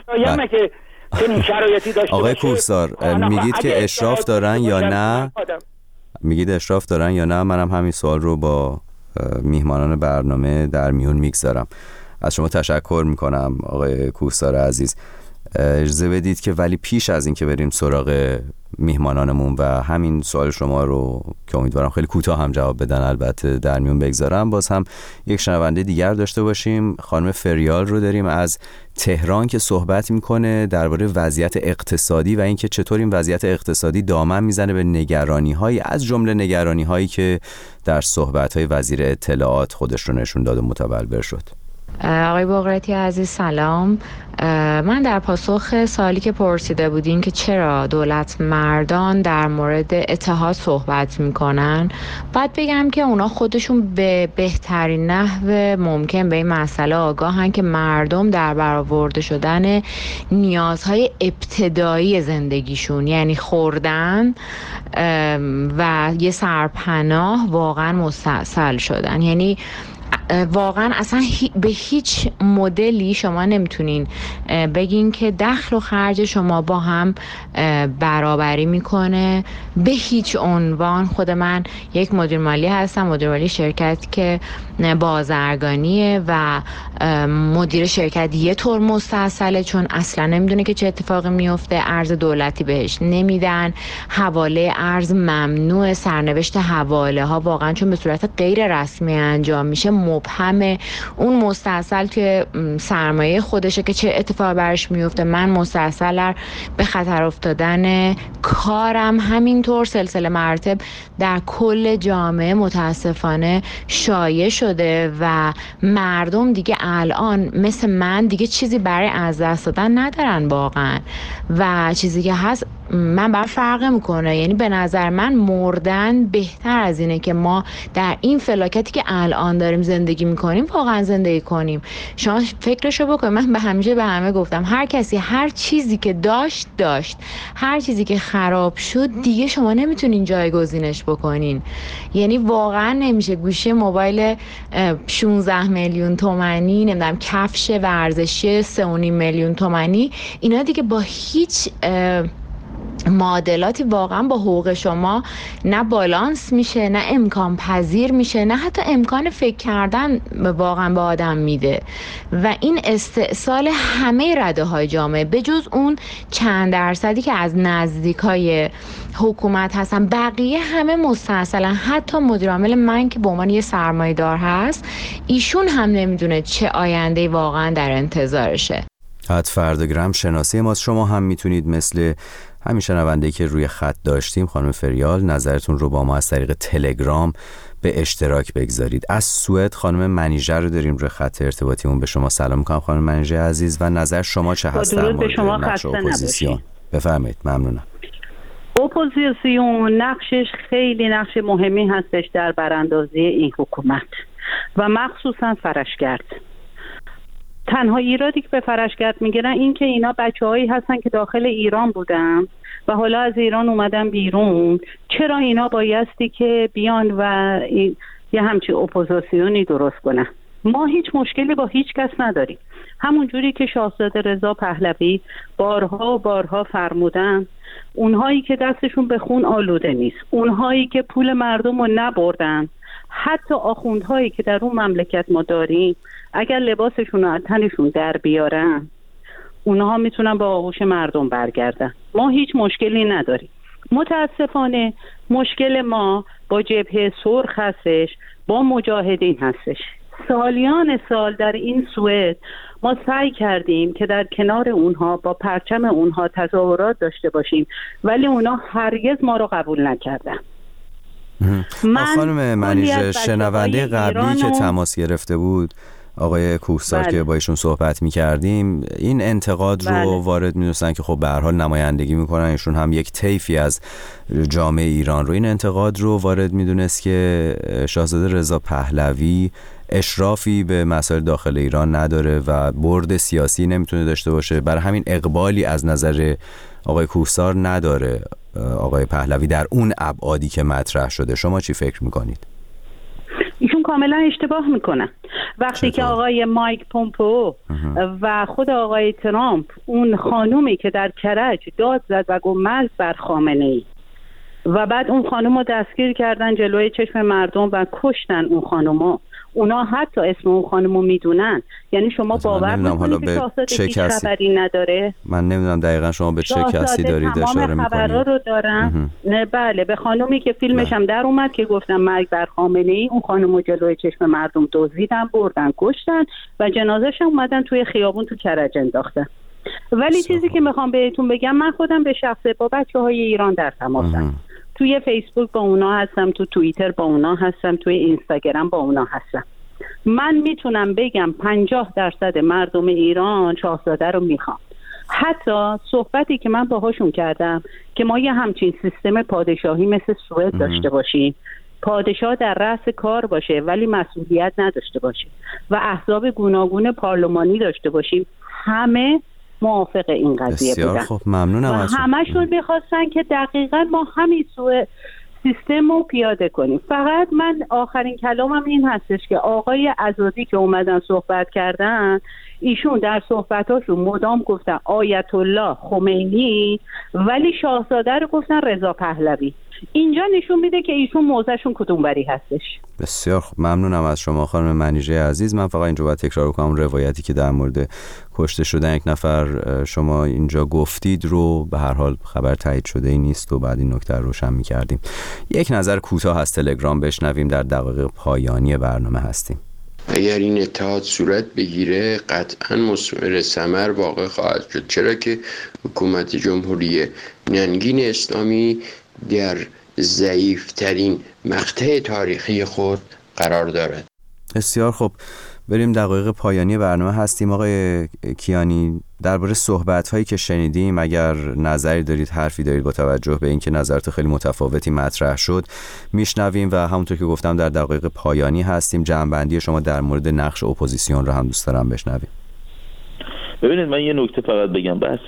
آقای کوهسار میگید که اشراف دارن یا نه، میگید اشراف دارن یا نه. منم همین سوال رو با میهمانان برنامه در میون میگذارم. از شما تشکر میکنم آقای کوهسار عزیز. اجازه بدید که ولی پیش از این که بریم سراغ میهمانانمون و همین سوال شما رو که امیدوارم خیلی کوتاه هم جواب بدن البته در میون بگذارم، باز هم یک شنونده دیگر داشته باشیم. خانم فریال رو داریم از تهران که صحبت میکنه درباره وضعیت اقتصادی و اینکه چطور این وضعیت اقتصادی دامن میزنه به نگرانی‌هایی از جمله نگرانی‌هایی که در صحبت‌های وزیر اطلاعات خودش رو نشون داد و متبلور شد. آقای بقراتی عزیز سلام. من در پاسخ سوالی که پرسیده بودین که چرا دولت مردان در مورد اتحاد صحبت میکنن، باید بگم که اونا خودشون به بهترین نحو ممکن به این مسئله آگاهن که مردم در برآورده شدن نیازهای ابتدایی زندگیشون، یعنی خوردن و یه سرپناه، واقعا مستعصل شدن. یعنی واقعا اصلا به هیچ مدلی شما نمیتونین بگین که دخل و خرج شما با هم برابری میکنه به هیچ عنوان. خود من یک مدیر مالی هستم، مدیر مالی شرکت که بازرگانیه و مدیر شرکت یه طور مستعصله چون اصلا نمیدونه که چه اتفاقی میفته، ارز دولتی بهش نمیدن، حواله ارز ممنوع، سرنوشت حواله ها واقعا چون به صورت غیر رسمی انجام میشه مبهمه. اون مستعصل که سرمایه خودشه که چه اتفاقی برش میفته. من مستعصل به خطر افتادن کارم همینطور سلسله مراتب در کل جامعه متاسفانه شایع شده و مردم دیگه الان مثل من دیگه چیزی برای از دست دادن ندارن واقعا و چیزی که هست من بر فرق میکنه. یعنی به نظر من مردن بهتر از اینه که ما در این فلاکتی که الان داریم زندگی میکنیم واقعا زندگی کنیم. شما فکرشو بکنید. من به همیشه به همه گفتم هر کسی هر چیزی که داشت داشت هر چیزی که خراب شد دیگه شما نمیتونین جایگزینش بکنین. یعنی واقعا نمیشه گوشه موبایل شانزده میلیون تومانی، نمیدونم کفش ورزشی سه و نیم میلیون تومانی، اینا دیگه با هیچ معادلاتی واقعا با حقوق شما نه بالانس میشه، نه امکان پذیر میشه، نه حتی امکان فکر کردن واقعا به آدم میده و این استئصال همه رده های جامعه به جز اون چند درصدی که از نزدیکای حکومت هستن، بقیه همه مستاصلا. حتی مدیر عامل من که به عنوان یه سرمایه‌دار هست، ایشون هم نمیدونه چه آینده واقعا در انتظارشه. حد فردگرام شناسی ماست. شما هم میتونید مثل همین شنونده‌ای که روی خط داشتیم خانم فریال نظرتون رو با ما از طریق تلگرام به اشتراک بگذارید. از سوئد خانم منیژه رو داریم روی خط ارتباطیمون. به شما سلام می‌کنم خانم منیژه عزیز و نظر شما چه هست در مورد نقش اپوزیسیون؟ بفرمایید. ممنونم. اپوزیسیون نقشش خیلی نقش مهمی هستش در براندازی این حکومت و مخصوصا فرشگرد. تنها ایرادی که به فرشگرد میگیرن این که اینا بچه‌هایی هستن که داخل ایران بودن و حالا از ایران اومدن بیرون. چرا اینا بایستی که بیان و یه همچین اپوزیسیونی درست کنن؟ ما هیچ مشکلی با هیچ کس نداریم. همون جوری که شاهزاده رضا پهلوی بارها و بارها فرمودن، اونهایی که دستشون به خون آلوده نیست، اونهایی که پول مردم رو نبردن، حتی آخوندهایی که در اون مملکت ما داریم، اگر لباسشون رو از تنشون در بیارن، اونها میتونن با آغوش مردم برگردن. ما هیچ مشکلی نداریم. متاسفانه مشکل ما با جبهه سرخ هستش، با مجاهدین هستش. سالیان سال در این سوئد ما سعی کردیم که در کنار اونها با پرچم اونها تظاهرات داشته باشیم، ولی اونها هرگز ما رو قبول نکردن. من خانم منیژه شنونده قبلی که تماس گرفته بود آقای کوهسار که با ایشون صحبت می‌کردیم، این انتقاد رو بله. وارد می‌دونستن که خب به هر حال نمایندگی می‌کنن، ایشون هم یک طیفی از جامعه ایران رو، این انتقاد رو وارد می‌دونست که شاهزاده رضا پهلوی اشرافی به مسائل داخل ایران نداره و برد سیاسی نمیتونه داشته باشه، برای همین اقبالی از نظر آقای کوهسار نداره آقای پهلوی در اون ابعادی که مطرح شده. شما چی فکر میکنید؟ ایشون کاملا اشتباه میکنن. وقتی چطور؟ که آقای مایک پومپئو و خود آقای ترامپ اون خانومی که در کرج داد زد و گفت مرگ بر خامنه‌ای و بعد اون خانوم رو دستگیر کردن جلوی چشم مردم و کشتن اون خانومو، اونا حتی اسم اون خانومو میدونن. یعنی شما باور میکنید که شاهزاده هیچ خبری نداره؟ من نمیدونم دقیقا شما به چه کسی دارید اشاره میکنید. خبرها رو دارن. نه بله، به خانومی که فیلمش هم در اومد که گفتن مرگ بر خامنه‌ای، اون خانومو جلوی چشم مردم دزدیدن، بردن کشتن و جنازه‌ش هم اومدن توی خیابون تو کرج انداختن. ولی چیزی که میخوام بهتون بگم، من خودم به شخصه با بچه‌های ایران در تماسم. توی فیسبوک با اونا هستم، تو توییتر با اونا هستم، توی اینستاگرام با اونا هستم. من میتونم بگم پنجاه درصد مردم ایران شاهزاده رو میخوام. حتی صحبتی که من باهاشون کردم که ما یه همچین سیستم پادشاهی مثل سوئد داشته باشیم، پادشاه در رأس کار باشه ولی مسئولیت نداشته باشه و احزاب گوناگون پارلمانی داشته باشیم، همه موافق این قضیه بودن. خب ممنونم و همشون میخواستن که دقیقا ما همین سوء سیستم رو پیاده کنیم. فقط من آخرین کلامم این هستش که آقای عزازی که اومدن صحبت کردن، ایشون در صحبتاشون مدام گفتن آیت الله خمینی ولی شاهزاده رو گفتن رضا پهلوی. اینجا نشون میده که ایشون موضعشون کدوم بری هستش. بسیار خوب، ممنونم از شما خانم منیژه عزیز. من فقط اینجا باید تکرار کنم روایتی که در مورد کشته شدن یک نفر شما اینجا گفتید رو به هر حال خبر تایید شده ای نیست و بعد این نکته رو روشن می‌کردیم. یک نظر کوتاه از تلگرام بشنویم، در دقایق پایانی برنامه هستیم. اگر این اتحاد صورت بگیره قطعاً مثمر ثمر واقع خواهد شد، چرا که حکومت جمهوری ننگین اسلامی در ضعیفترین مقطع تاریخی خود قرار دارد. بسیار خوب، بریم دقایق پایانی برنامه هستیم. آقای کیانی، درباره صحبت هایی که شنیدیم اگر نظری دارید، حرفی دارید با توجه به اینکه نظرات خیلی متفاوتی مطرح شد میشنویم و همونطور که گفتم در دقایق پایانی هستیم. جمع‌بندی شما در مورد نقش اپوزیسیون رو هم دوست دارم بشنویم. ببینید، من یه نکته فقط بگم. بحث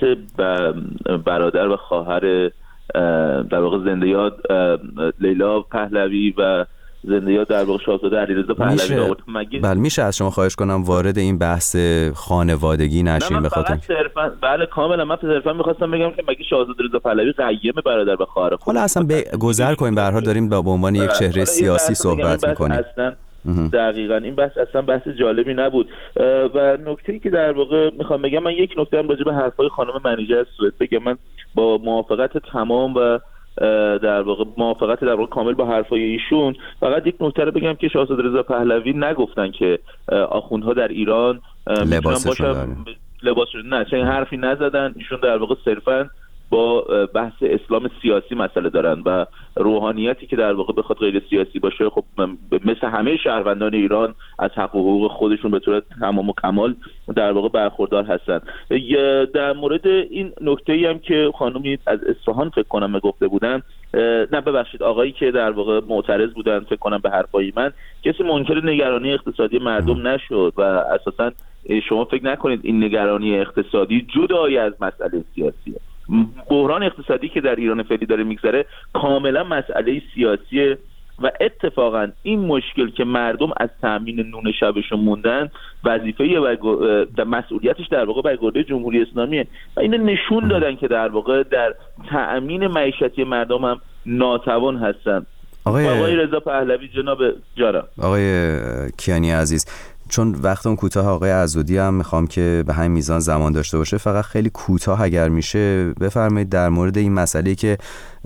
برادر و خواهر در واقع زنده یاد لیلا پهلوی و زنده یاد در واقع شاهزاده علیرضا پهلوی، بله میشه از شما خواهش کنم وارد این بحث خانوادگی نشین؟ به خاطر صرف صرفا بله کاملا من صرفا می‌خواستم بگم که مگه شاهزاده رضا پهلوی قیم برادر به خواهر خود. حالا اصلا به گذر کنیم، به هر حال داریم به عنوان یک چهره سیاسی صحبت می‌کنیم. اصلا دقیقاً این بحث اصلا بحث جالبی نبود. و نکته‌ای که در واقع میخوام بگم، من یک نکته هم راجع به حرفای خانم منیژه از سوئد بگم. من با موافقت تمام و در واقع موافقت در واقع کامل با حرفای ایشون، فقط یک نکته رو بگم که شاهزاده رضا پهلوی نگفتن که آخوندها در ایران لباسشون داره. لباسشون نه، چه حرفی نزدن. ایشون در واقع صرفاً با بحث اسلام سیاسی مسئله دارن و روحانیتی که در واقع بخواد غیر سیاسی باشه، خب مثل همه شهروندان ایران از حق و حقوق خودشون به طور تمام و کمال در واقع برخوردار هستن. در مورد این نکته‌ای هم که خانومی از اصفهان فکر کنم گفته بودن، نه ببخشید آقایی که در واقع معترض بودن فکر کنم به حرفای من، کسی منکر نگرانی اقتصادی مردم نشد و اساساً شما فکر نکنید این نگرانی اقتصادی جدای از مسئله سیاسیه. بحران اقتصادی که در ایران فعلی داره میگذره کاملا مسئله سیاسیه و اتفاقا این مشکل که مردم از تأمین نون شبشون موندن، وظیفه و مسئولیتش در واقع بر گرده جمهوری اسلامیه و اینو نشون دادن که در واقع در تأمین معیشتی مردم هم ناتوان هستن. آقای, آقای رضا پهلوی جناب جارا آقای کیانی عزیز، چون وقتم کوتاه، آقای عزودی هم میخوام که به همین میزان زمان داشته باشه، فقط خیلی کوتاه اگر میشه بفرمایید در مورد این مسئله که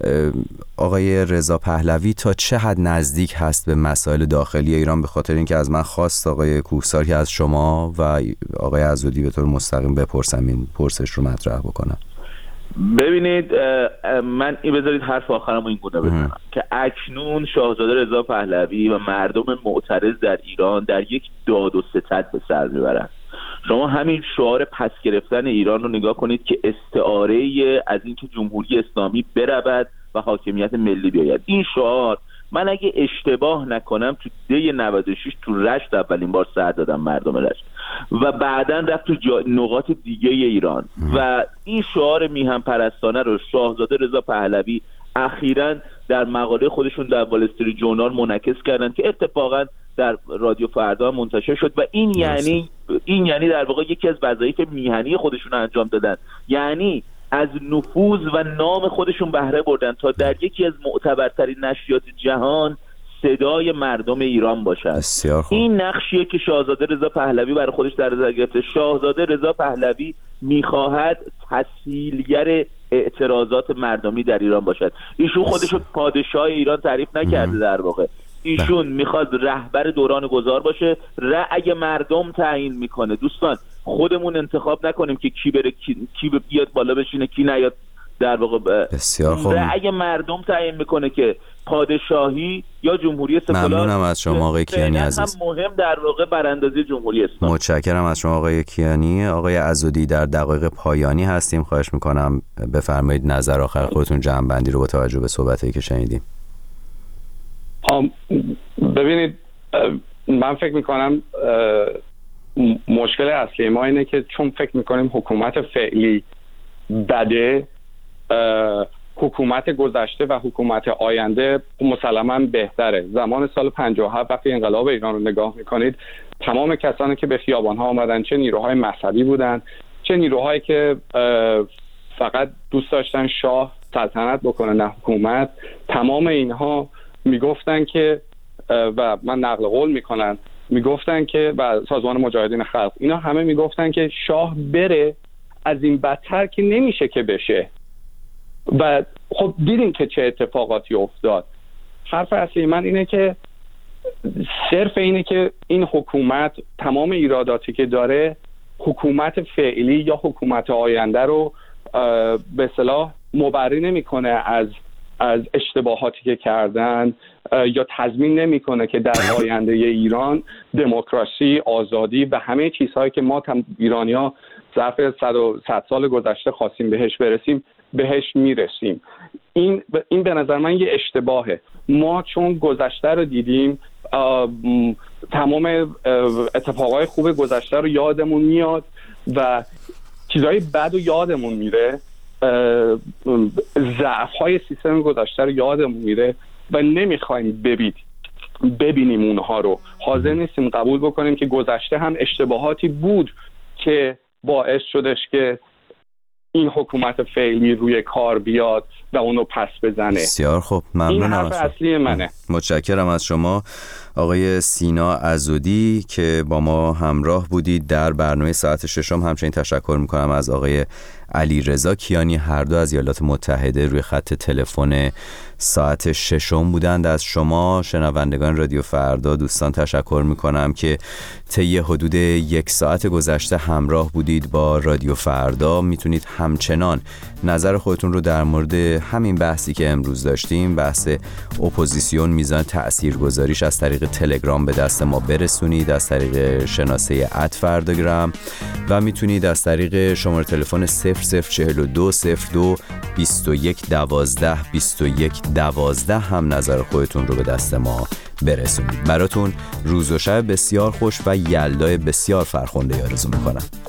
آقای رضا پهلوی تا چه حد نزدیک هست به مسائل داخلی ایران، به خاطر اینکه از من خواست آقای کوهسار که از شما و آقای عزودی به طور مستقیم بپرسم، این پرسش رو مطرح بکنم. ببینید من این بذارید حرف آخرم این گونه بزنم که اکنون شاهزاده رضا پهلوی و مردم معترض در ایران در یک داد و ستد به سر میبرن. شما همین شعار پس گرفتن ایران رو نگاه کنید که استعاره از اینکه جمهوری اسلامی برود و حاکمیت ملی بیاید. این شعار من اگه اشتباه نکنم تو دی نود و شش تو رشت اولین بار سر دادم مردم رشت و بعداً رفت تو جا... نقاط دیگه ایران و این شعار میهن پرستانه رو شاهزاده رضا پهلوی اخیراً در مقاله خودشون در وال استریت جورنال منعکس کردن که اتفاقاً در رادیو فردا منتشر شد و این یعنی این یعنی در واقع یکی از وظایف میهنی خودشون انجام دادن، یعنی از نفوذ و نام خودشون بهره بردن تا در یکی از معتبرترین نشریات جهان صدای مردم ایران باشد. این نقشیه که شاهزاده رضا پهلوی برای خودش در نظر گرفته. شاهزاده رضا پهلوی میخواهد تسهیلگر اعتراضات مردمی در ایران باشد. ایشون خودش رو پادشاه ایران تعریف نکرده، در واقع ایشون میخواد رهبر دوران گذار باشه. رأی مردم تعیین میکنه. دوستان خودمون انتخاب نکنیم که کی بره کی, کی بیاد بالا بشینه کی نیاد، در واقع بسیار خوب رأی مردم تعیین میکنه که پادشاهی یا جمهوری سکولار. ممنونم از شما آقای کیانی عزیز. هم مهم در واقع براندازی جمهوری اسلامی. متشکرم از شما آقای کیانی. آقای عزودی در دقایق پایانی هستیم، خواهش میکنم بفرمایید نظر آخر خودتون جمع‌بندی رو با توجه به صحبتایی که شنیدیم. ببینید من فکر میکنم مشکل اصلی ما اینه که چون فکر میکنیم حکومت فعلی بده، حکومت گذشته و حکومت آینده مسلماً بهتره. زمان سال پنجاه و هفت وقتی انقلاب ایران رو نگاه میکنید، تمام کسانی که به خیابان‌ها آمدن چه نیروهای مذهبی بودن چه نیروهایی که فقط دوست داشتن شاه سلطنت بکنه نه حکومت، تمام اینها میگفتن که و من نقل قول میکنن میگفتن که و سازمان مجاهدین خلق اینا همه میگفتن که شاه بره، از این بدتر که نمیشه که بشه. و خب دیدیم که چه اتفاقاتی افتاد. حرف اصلی من اینه که صرف اینه که این حکومت تمام ایراداتی که داره حکومت فعلی یا حکومت آینده رو به اصطلاح مبری نمیکنه از از اشتباهاتی که کردن یا تضمین نمیکنه که در آینده ایران دموکراسی، آزادی و همه چیزهایی که ما ایرانی‌ها ظرف صد سال گذشته خواستیم بهش برسیم بهش میرسیم. این این به نظر من یه اشتباهه. ما چون گذشته رو دیدیم، تمام اتفاقای خوب گذشته رو یادمون میاد و چیزهای بد رو یادمون میره، ضعف‌های سیستم گذشته رو یادمون میره و نمیخوایم ببینیم ببینیم اونها رو. حاضر نیستیم قبول بکنیم که گذشته هم اشتباهاتی بود که باعث شدش که این حکومت فعلی روی کار بیاد و اونو پس بزنه. بسیار خوب، ممنونم. این حرف اصلی منه. متشکرم از شما آقای سینا عضدی که با ما همراه بودید در برنامه ساعت ششم. همچنین تشکر میکنم از آقای علی رضا کیانی، هر دو از ایالات متحده روی خط تلفن ساعت ششم بودند. از شما شنوندگان رادیو فردا دوستان تشکر میکنم که طی حدود یک ساعت گذشته همراه بودید با رادیو فردا. میتونید همچنان نظر خودتون رو در مورد همین بحثی که امروز داشتیم، بحث اپوزیسیون، میزان تاثیرگذاریش، از طریق تلگرام به دست ما برسونید، از طریق شناسه ات فرداگرام، و میتونید از طریق شماره تلفن صفر صفر چهل و دو صفر دو بیست و یک دوازده بیست و یک دوازده هم نظر خودتون رو به دست ما برسونید. براتون روز و شب بسیار خوش و یلدای بسیار فرخنده آرزو میکنم.